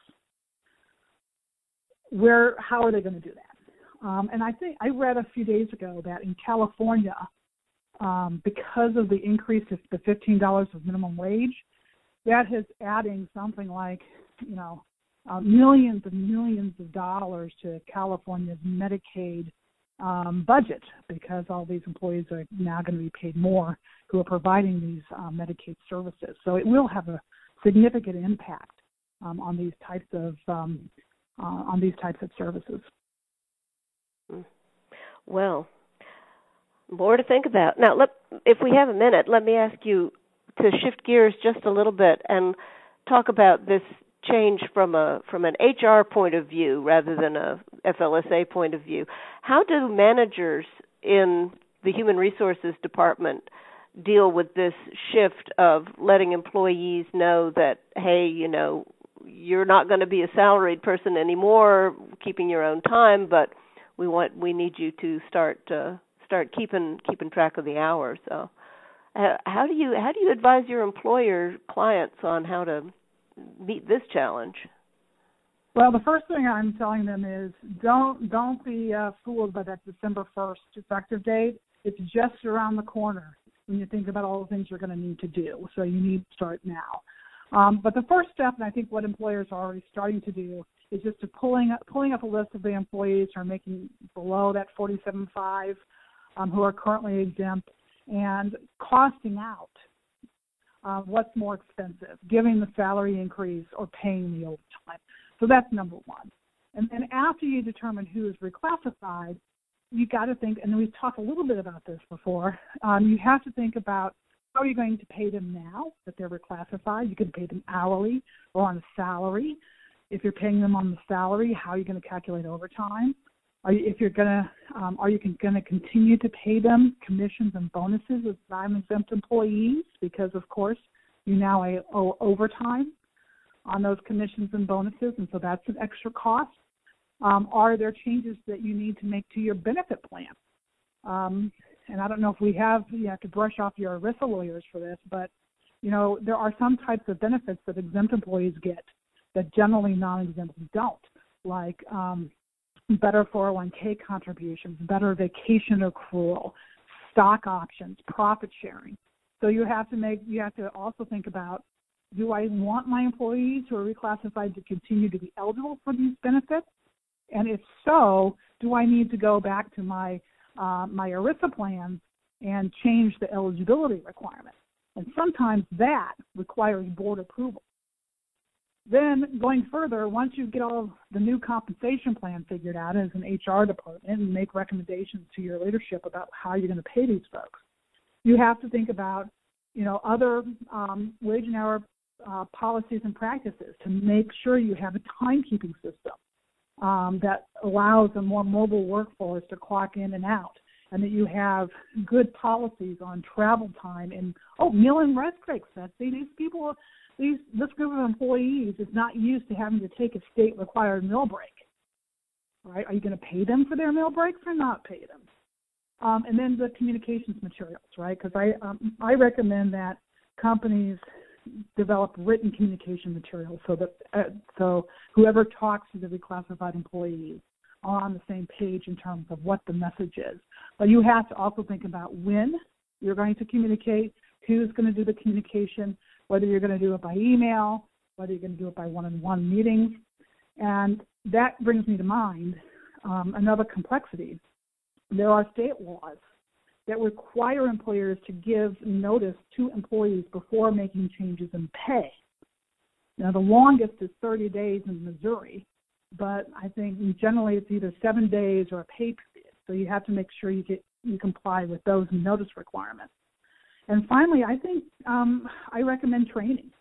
Where, how are they going to do that? Um, and I think I read a few days ago that in California, um, because of the increase of the fifteen dollars of minimum wage, that is adding something like, you know, uh, millions and millions of dollars to California's Medicaid um, budget, because all these employees are now going to be paid more who are providing these uh, Medicaid services. So it will have a significant impact um, on these types of um, uh, on these types of services.
Well, more to think about. Now, let, if we have a minute, let me ask you to shift gears just a little bit and talk about this change from a from an H R point of view rather than a F L S A point of view. How do managers in the Human Resources Department deal with this shift of letting employees know that, hey, you know, you're not going to be a salaried person anymore, keeping your own time, but we want we need you to start uh, start keeping keeping track of the hours. So, uh, how do you how do you advise your employer clients on how to meet this challenge?
Well, the first thing I'm telling them is don't don't be uh, fooled by that December first effective date. It's just around the corner when you think about all the things you're going to need to do. So you need to start now. Um, but the first step, and I think what employers are already starting to do, is just to pulling up, pulling up a list of the employees who are making below that forty-seven point five, um, who are currently exempt, and costing out uh, what's more expensive, giving the salary increase or paying the overtime. So that's number one. And then after you determine who is reclassified, you got to think, and we've talked a little bit about this before, um, you have to think about how are you going to pay them now that they're reclassified. You can pay them hourly or on a salary. If you're paying them on the salary, how are you going to calculate overtime? Are you, if you're going to, um, are you going to continue to pay them commissions and bonuses as non-exempt employees? Because, of course, you now owe overtime on those commissions and bonuses, and so that's an extra cost. Um, are there changes that you need to make to your benefit plan? Um, and I don't know if we have, you have to brush off your ERISA lawyers for this, but, you know, there are some types of benefits that exempt employees get that generally non-exempt don't, like um, better four oh one k contributions, better vacation accrual, stock options, profit sharing. So you have to make, you have to also think about, do I want my employees who are reclassified to continue to be eligible for these benefits? And if so, do I need to go back to my uh, my ERISA plans and change the eligibility requirement? And sometimes that requires board approval. Then going further, once you get all the new compensation plan figured out as an H R department and make recommendations to your leadership about how you're going to pay these folks, you have to think about, you know, other um, wage and hour uh, policies and practices to make sure you have a timekeeping system um, that allows a more mobile workforce to clock in and out, and that you have good policies on travel time and, oh, meal and rest breaks. That's, these people, these, this group of employees is not used to having to take a state-required meal break, right? Are you going to pay them for their meal breaks or not pay them? Um, and then the communications materials, right? Because I um, I recommend that companies develop written communication materials so that uh, so whoever talks to the reclassified employees are on the same page in terms of what the message is. But you have to also think about when you're going to communicate, who's going to do the communication, whether you're going to do it by email, whether you're going to do it by one-on-one meetings. And that brings me to mind um, another complexity. There are state laws that require employers to give notice to employees before making changes in pay. Now, the longest is thirty days in Missouri, but I think generally it's either seven days or a pay period. So you have to make sure you get you comply with those notice requirements. And finally, I think um, I recommend training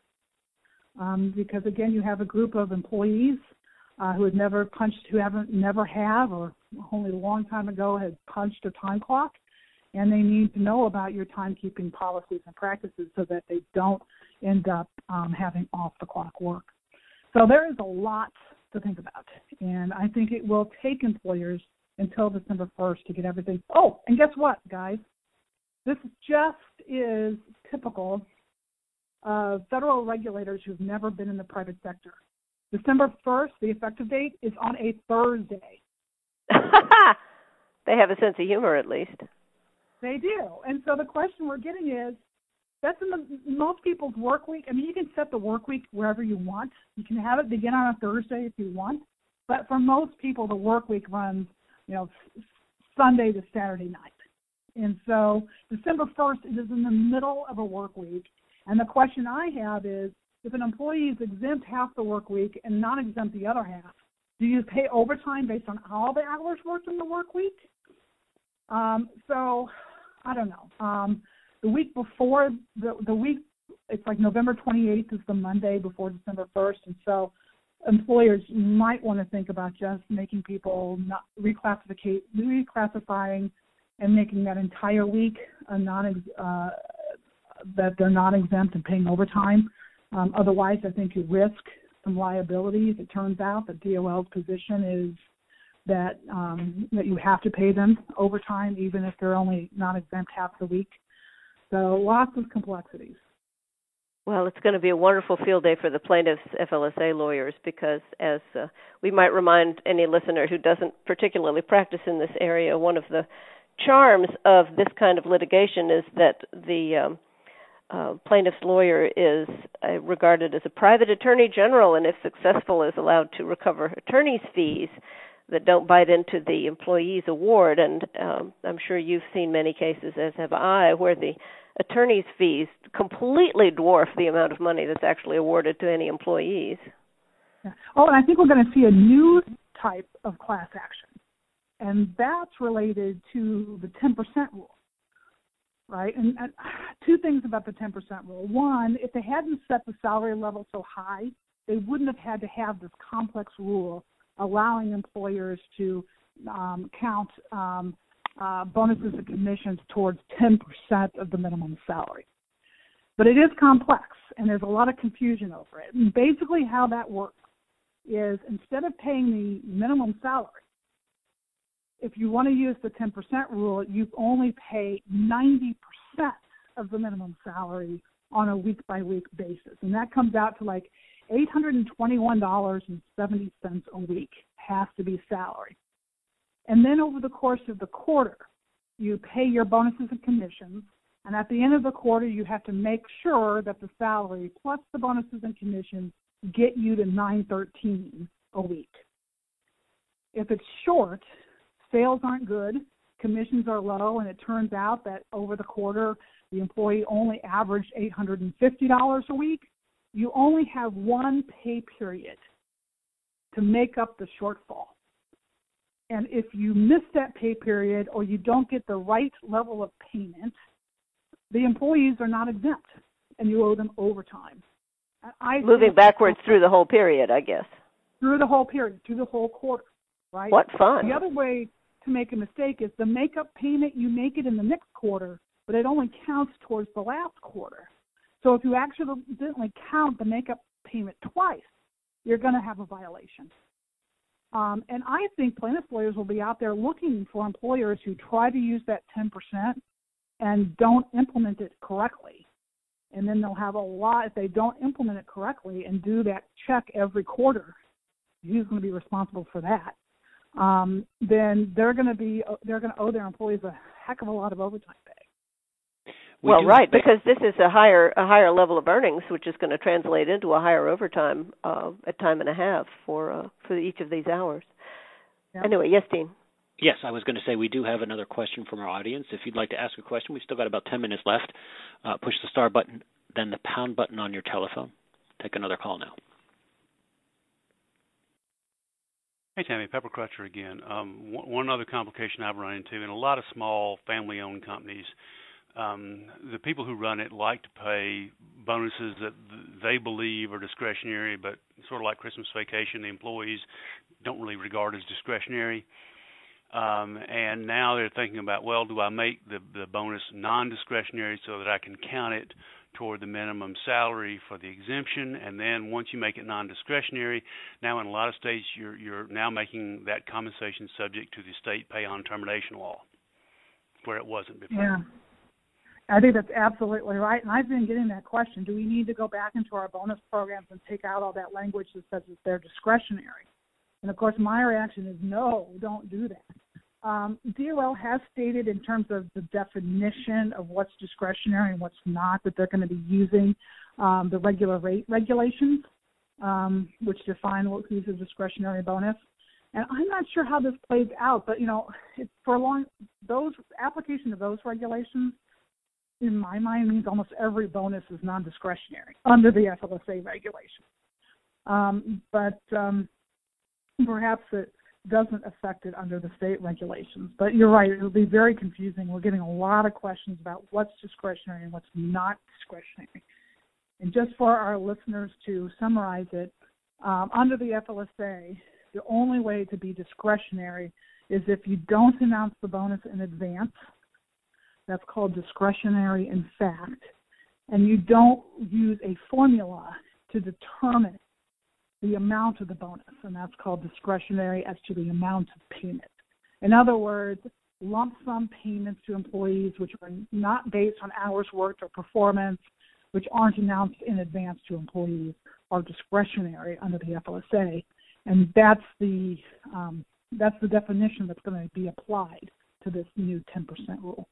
um, because, again, you have a group of employees uh, who have never punched, who haven't, never have, or only a long time ago had punched a time clock, and they need to know about your timekeeping policies and practices so that they don't end up um, having off-the-clock work. So there is a lot to think about, and I think it will take employers until December first to get everything. Oh, and guess what, guys? This just is typical of federal regulators who've never been in the private sector. December first, the effective date, is on a Thursday.
They have a sense of humor, at least.
They do. And so the question we're getting is, that's in the, most people's work week. I mean, you can set the work week wherever you want. You can have it begin on a Thursday if you want. But for most people, the work week runs, you know, Sunday to Saturday night. And so December first is in the middle of a work week. And the question I have is, if an employee is exempt half the work week and not exempt the other half, do you pay overtime based on all the hours worked in the work week? Um, so I don't know. Um, the week before, the, the week, it's like November twenty-eighth is the Monday before December first. And so employers might want to think about just making people not reclassify, reclassifying and making that entire week a non uh, that they're not exempt and paying overtime. Um, otherwise, I think you risk some liabilities. It turns out that D O L's position is that um, that you have to pay them overtime, even if they're only not exempt half the week. So lots of complexities.
Well, it's going to be a wonderful field day for the plaintiffs' F L S A lawyers because, as uh, we might remind any listener who doesn't particularly practice in this area, one of the charms of this kind of litigation is that the um, uh, plaintiff's lawyer is uh, regarded as a private attorney general, and if successful, is allowed to recover attorney's fees that don't bite into the employee's award. And um, I'm sure you've seen many cases, as have I, where the attorney's fees completely dwarf the amount of money that's actually awarded to any employees.
Yeah. Oh, and I think we're going to see a new type of class action, and that's related to the ten percent rule, right? And, and two things about the ten percent rule. One, if they hadn't set the salary level so high, they wouldn't have had to have this complex rule allowing employers to um, count um, uh, bonuses and commissions towards ten percent of the minimum salary. But it is complex, and there's a lot of confusion over it. And basically how that works is instead of paying the minimum salary, if you want to use the ten percent rule, you only pay ninety percent of the minimum salary on a week-by-week basis. And that comes out to like eight hundred twenty-one dollars and seventy cents a week has to be salary. And then over the course of the quarter, you pay your bonuses and commissions, and at the end of the quarter, you have to make sure that the salary plus the bonuses and commissions get you to nine thirteen a week. If it's short, sales aren't good, commissions are low, and it turns out that over the quarter, the employee only averaged eight hundred fifty dollars a week, you only have one pay period to make up the shortfall. And if you miss that pay period or you don't get the right level of payment, the employees are not exempt, and you owe them overtime. And I
Moving backwards through the whole period, I guess.
Through the whole period, through the whole quarter, right?
What fun.
The other way to make a mistake is the make-up payment, you make it in the next quarter, but it only counts towards the last quarter. So if you accidentally count the make-up payment twice, you're going to have a violation. Um, and I think plaintiffs' lawyers will be out there looking for employers who try to use that ten percent and don't implement it correctly. And then they'll have a lot, if they don't implement it correctly and do that check every quarter, who's going to be responsible for that? Um, then they're going to be, they're going to owe their employees a heck of a lot of overtime pay.
We well, right, because this is a higher a higher level of earnings, which is going to translate into a higher overtime uh, at time and a half for uh, for each of these hours. Yeah. Anyway, yes, Dean.
Yes, I was going to say we do have another question from our audience. If you'd like to ask a question, we've still got about ten minutes left. Uh, push the star button, then the pound button on your telephone. Take another call now.
Hey, Tammy, Pepper Crutcher again. Um, one, one other complication I've run into in a lot of small family-owned companies, um, the people who run it like to pay bonuses that they believe are discretionary, but sort of like Christmas vacation, the employees don't really regard as discretionary. Um, and now they're thinking about, well, do I make the, the bonus non-discretionary so that I can count it toward the minimum salary for the exemption? And then once you make it non-discretionary, now in a lot of states you're you're now making that compensation subject to the state pay-on termination law, where it wasn't before.
Yeah, I think that's absolutely right. And I've been getting that question: do we need to go back into our bonus programs and take out all that language that says that they're discretionary? And of course, my reaction is no, don't do that. Um, D O L has stated in terms of the definition of what's discretionary and what's not that they're going to be using um, the regular rate regulations, um, which define what is a discretionary bonus. And I'm not sure how this plays out, but you know, it's for a long those application of those regulations, in my mind, means almost every bonus is non-discretionary under the F L S A regulations. Um, but um, perhaps it doesn't affect it under the state regulations. But you're right, it'll be very confusing. We're getting a lot of questions about what's discretionary and what's not discretionary. And just for our listeners to summarize it, um, under the F L S A, the only way to be discretionary is if you don't announce the bonus in advance. That's called discretionary in fact. And you don't use a formula to determine the amount of the bonus, and that's called discretionary as to the amount of payment. In other words, lump sum payments to employees which are not based on hours worked or performance, which aren't announced in advance to employees, are discretionary under the F L S A, and that's the um, that's the definition that's going to be applied to this new ten percent rule.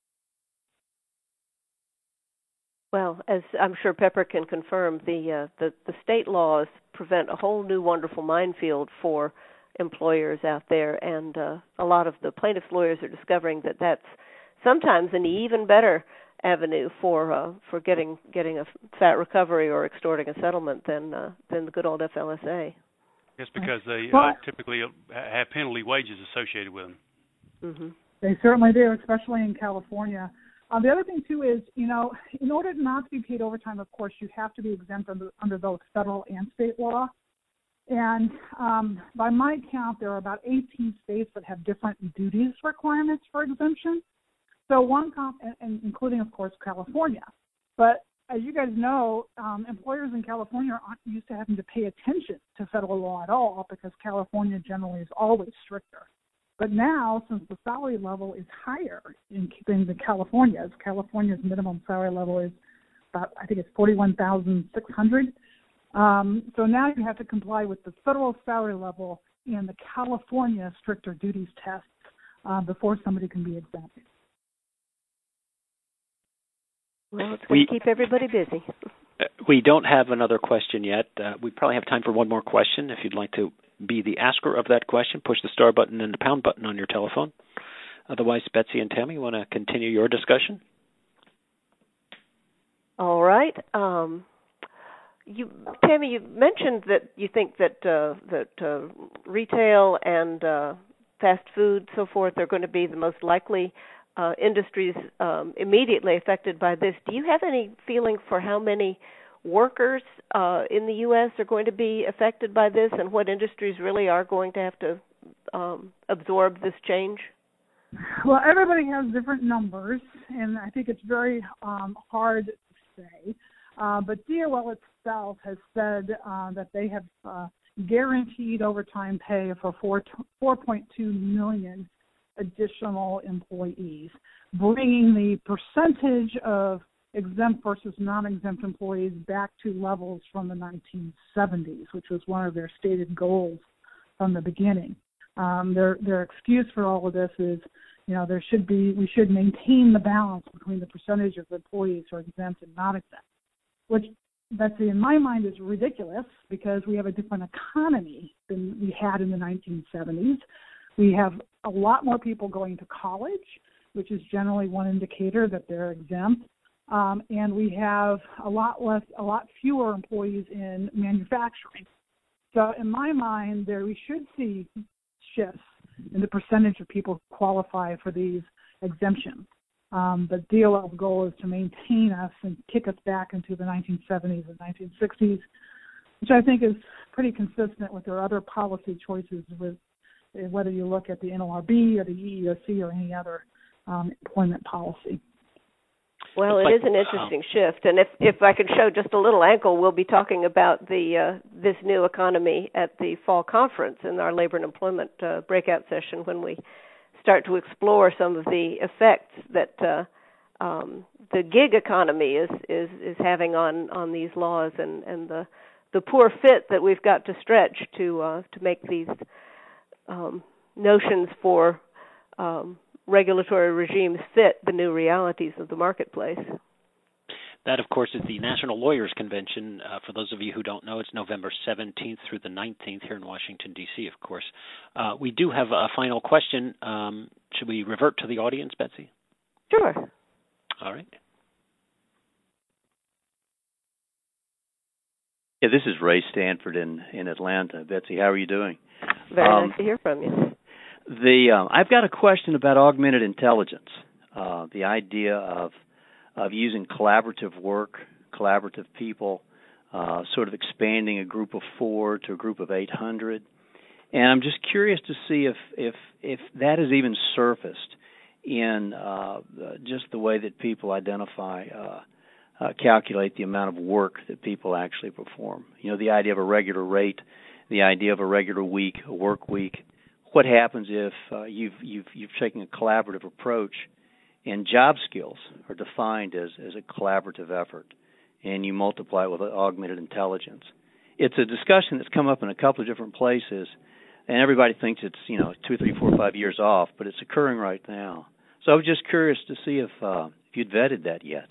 Well, as I'm sure Pepper can confirm, the, uh, the the state laws prevent a whole new wonderful minefield for employers out there, and uh, a lot of the plaintiffs' lawyers are discovering that that's sometimes an even better avenue for uh, for getting getting a fat recovery or extorting a settlement than uh, than the good old F L S A.
Yes, because they uh, typically have penalty wages associated with them.
Mm-hmm.
They certainly do, especially in California. Uh, the other thing, too, is, you know, in order not to be paid overtime, of course, you have to be exempt under, under both federal and state law. And um, by my count, there are about eighteen states that have different duties requirements for exemption. So one, comp- and, and including, of course, California. But as you guys know, um, employers in California aren't used to having to pay attention to federal law at all because California generally is always stricter. But now, since the salary level is higher in keeping the California's, California's minimum salary level is about, I think it's forty-one thousand six hundred dollars. Um, so now you have to comply with the federal salary level and the California stricter duties tests uh, before somebody can be exempt.
Well, it's going to keep everybody busy.
We don't have another question yet. Uh, we probably have time for one more question. If you'd like to be the asker of that question, push the star button and the pound button on your telephone. Otherwise, Betsy and Tammy, you want to continue your discussion?
All right. Um, you, Tammy, you mentioned that you think that uh, that uh, retail and uh, fast food, so forth, are going to be the most likely uh, industries um, immediately affected by this. Do you have any feeling for how many workers uh, in the U S are going to be affected by this, and what industries really are going to have to um, absorb this change?
Well, everybody has different numbers, and I think it's very um, hard to say. Uh, but D O L itself has said uh, that they have uh, guaranteed overtime pay for four, four point two million additional employees, bringing the percentage of exempt versus non-exempt employees back to levels from the nineteen seventies, which was one of their stated goals from the beginning. Um, their their excuse for all of this is, you know, there should be we should maintain the balance between the percentage of employees who are exempt and not exempt, which, Betsy, in my mind is ridiculous because we have a different economy than we had in the nineteen seventies. We have a lot more people going to college, which is generally one indicator that they're exempt. Um, and we have a lot less, a lot fewer employees in manufacturing. So in my mind, there we should see shifts in the percentage of people who qualify for these exemptions. Um, but D O L's goal is to maintain us and kick us back into the nineteen seventies and nineteen sixties, which I think is pretty consistent with their other policy choices, with whether you look at the N L R B or the E E O C or any other um, employment policy.
Well, it is an interesting shift, and if if I could show just a little ankle, we'll be talking about the uh, this new economy at the fall conference in our labor and employment uh, breakout session when we start to explore some of the effects that uh, um, the gig economy is, is, is having on, on these laws, and, and the the poor fit that we've got to stretch to uh, to make these um, notions for um, regulatory regimes fit the new realities of the marketplace.
That, of course, is the National Lawyers Convention. Uh, for those of you who don't know, it's November seventeenth through the nineteenth here in Washington, D C, of course. Uh, we do have a final question. Um, should we revert to the audience, Betsy?
Sure.
All right.
Yeah, this is Ray Stanford in, in Atlanta. Betsy, how are you doing?
Very
um,
nice to hear from you.
The um, I've got a question about augmented intelligence, uh, the idea of of using collaborative work, collaborative people, uh, sort of expanding a group of four to a group of eight hundred. And I'm just curious to see if if, if that has even surfaced in uh, just the way that people identify, uh, uh, calculate the amount of work that people actually perform. You know, the idea of a regular rate, the idea of a regular week, a work week. What happens if uh, you've you've you've taken a collaborative approach, and job skills are defined as, as a collaborative effort, and you multiply it with augmented intelligence? It's a discussion that's come up in a couple of different places, and everybody thinks it's, you know, two, three, four, five years off, but it's occurring right now. So I was just curious to see if uh, if you'd vetted that yet.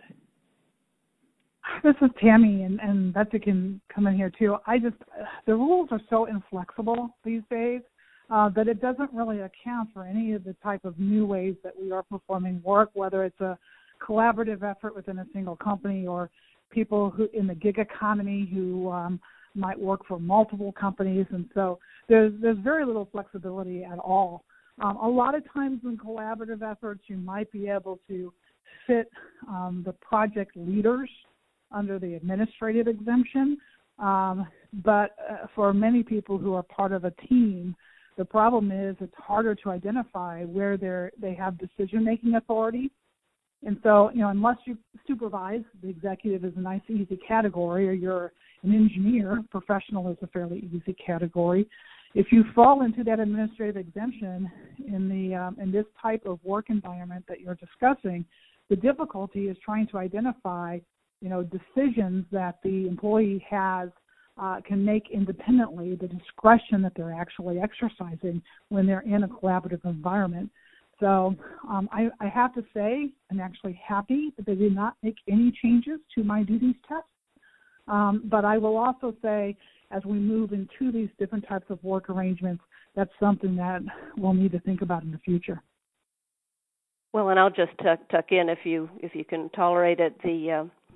This is Tammy, and, and Betsy can come in here too. I just, the rules are so inflexible these days. Uh, but it doesn't really account for any of the type of new ways that we are performing work, whether it's a collaborative effort within a single company or people who in the gig economy who um, might work for multiple companies. And so there's there's very little flexibility at all. Um, a lot of times in collaborative efforts, you might be able to fit um, the project leaders under the administrative exemption. Um, but uh, for many people who are part of a team, the problem is it's harder to identify where they're, they have decision-making authority. And so, you know, unless you supervise, the executive is a nice, easy category, or you're an engineer, professional is a fairly easy category. If you fall into that administrative exemption in the um, in this type of work environment that you're discussing, the difficulty is trying to identify, you know, decisions that the employee has Uh, can make independently, the discretion that they're actually exercising when they're in a collaborative environment. So um, I, I have to say I'm actually happy that they did not make any changes to my duties test. Um, but I will also say, as we move into these different types of work arrangements, that's something that we'll need to think about in the future.
Well, and I'll just tuck, tuck in, if you if you can tolerate it, the uh,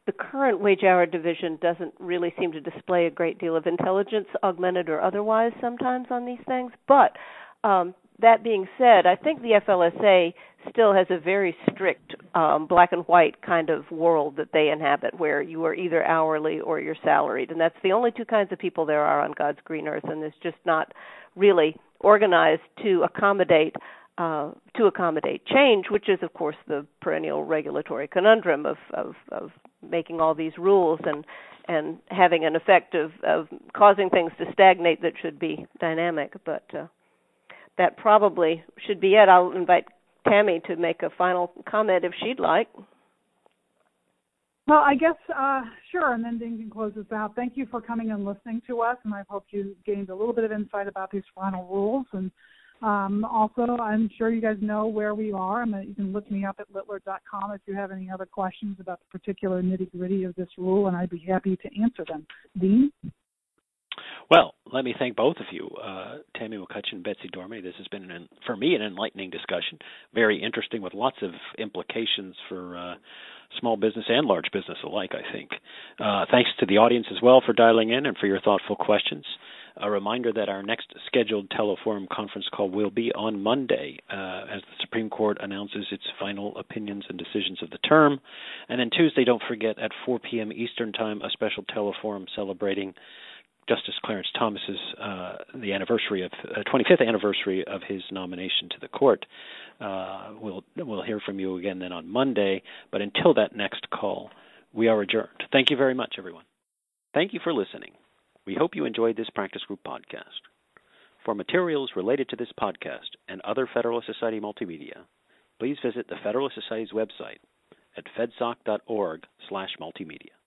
the current wage-hour division doesn't really seem to display a great deal of intelligence, augmented or otherwise, sometimes on these things. But um, that being said, I think the F L S A still has a very strict um, black and white kind of world that they inhabit, where you are either hourly or you're salaried, and that's the only two kinds of people there are on God's green earth, and it's just not really organized to accommodate uh, to accommodate change, which is, of course, the perennial regulatory conundrum of, of, of making all these rules and and having an effect of, of causing things to stagnate that should be dynamic. But uh, that probably should be it. I'll invite Tammy to make a final comment if she'd like.
Well, I guess, uh, sure, and then Dean can close this out. Thank you for coming and listening to us, and I hope you gained a little bit of insight about these final rules. And um, also, I'm sure you guys know where we are. I mean, you can look me up at littler dot com if you have any other questions about the particular nitty-gritty of this rule, and I'd be happy to answer them. Dean?
Well, let me thank both of you, uh, Tammy McCutcheon and Betsy Dorminey. This has been, an, for me, an enlightening discussion, very interesting with lots of implications for uh, small business and large business alike, I think. Uh, thanks to the audience as well for dialing in and for your thoughtful questions. A reminder that our next scheduled Teleforum conference call will be on Monday uh, as the Supreme Court announces its final opinions and decisions of the term. And then Tuesday, don't forget, at four p.m. Eastern Time, a special Teleforum celebrating Justice Clarence Thomas's uh, the anniversary of uh, twenty-fifth anniversary of his nomination to the court. Uh, we'll we'll hear from you again then on Monday. But until that next call, we are adjourned. Thank you very much, everyone. Thank you for listening. We hope you enjoyed this Practice Group podcast. For materials related to this podcast and other Federalist Society multimedia, please visit the Federalist Society's website at fedsoc dot org slash multimedia.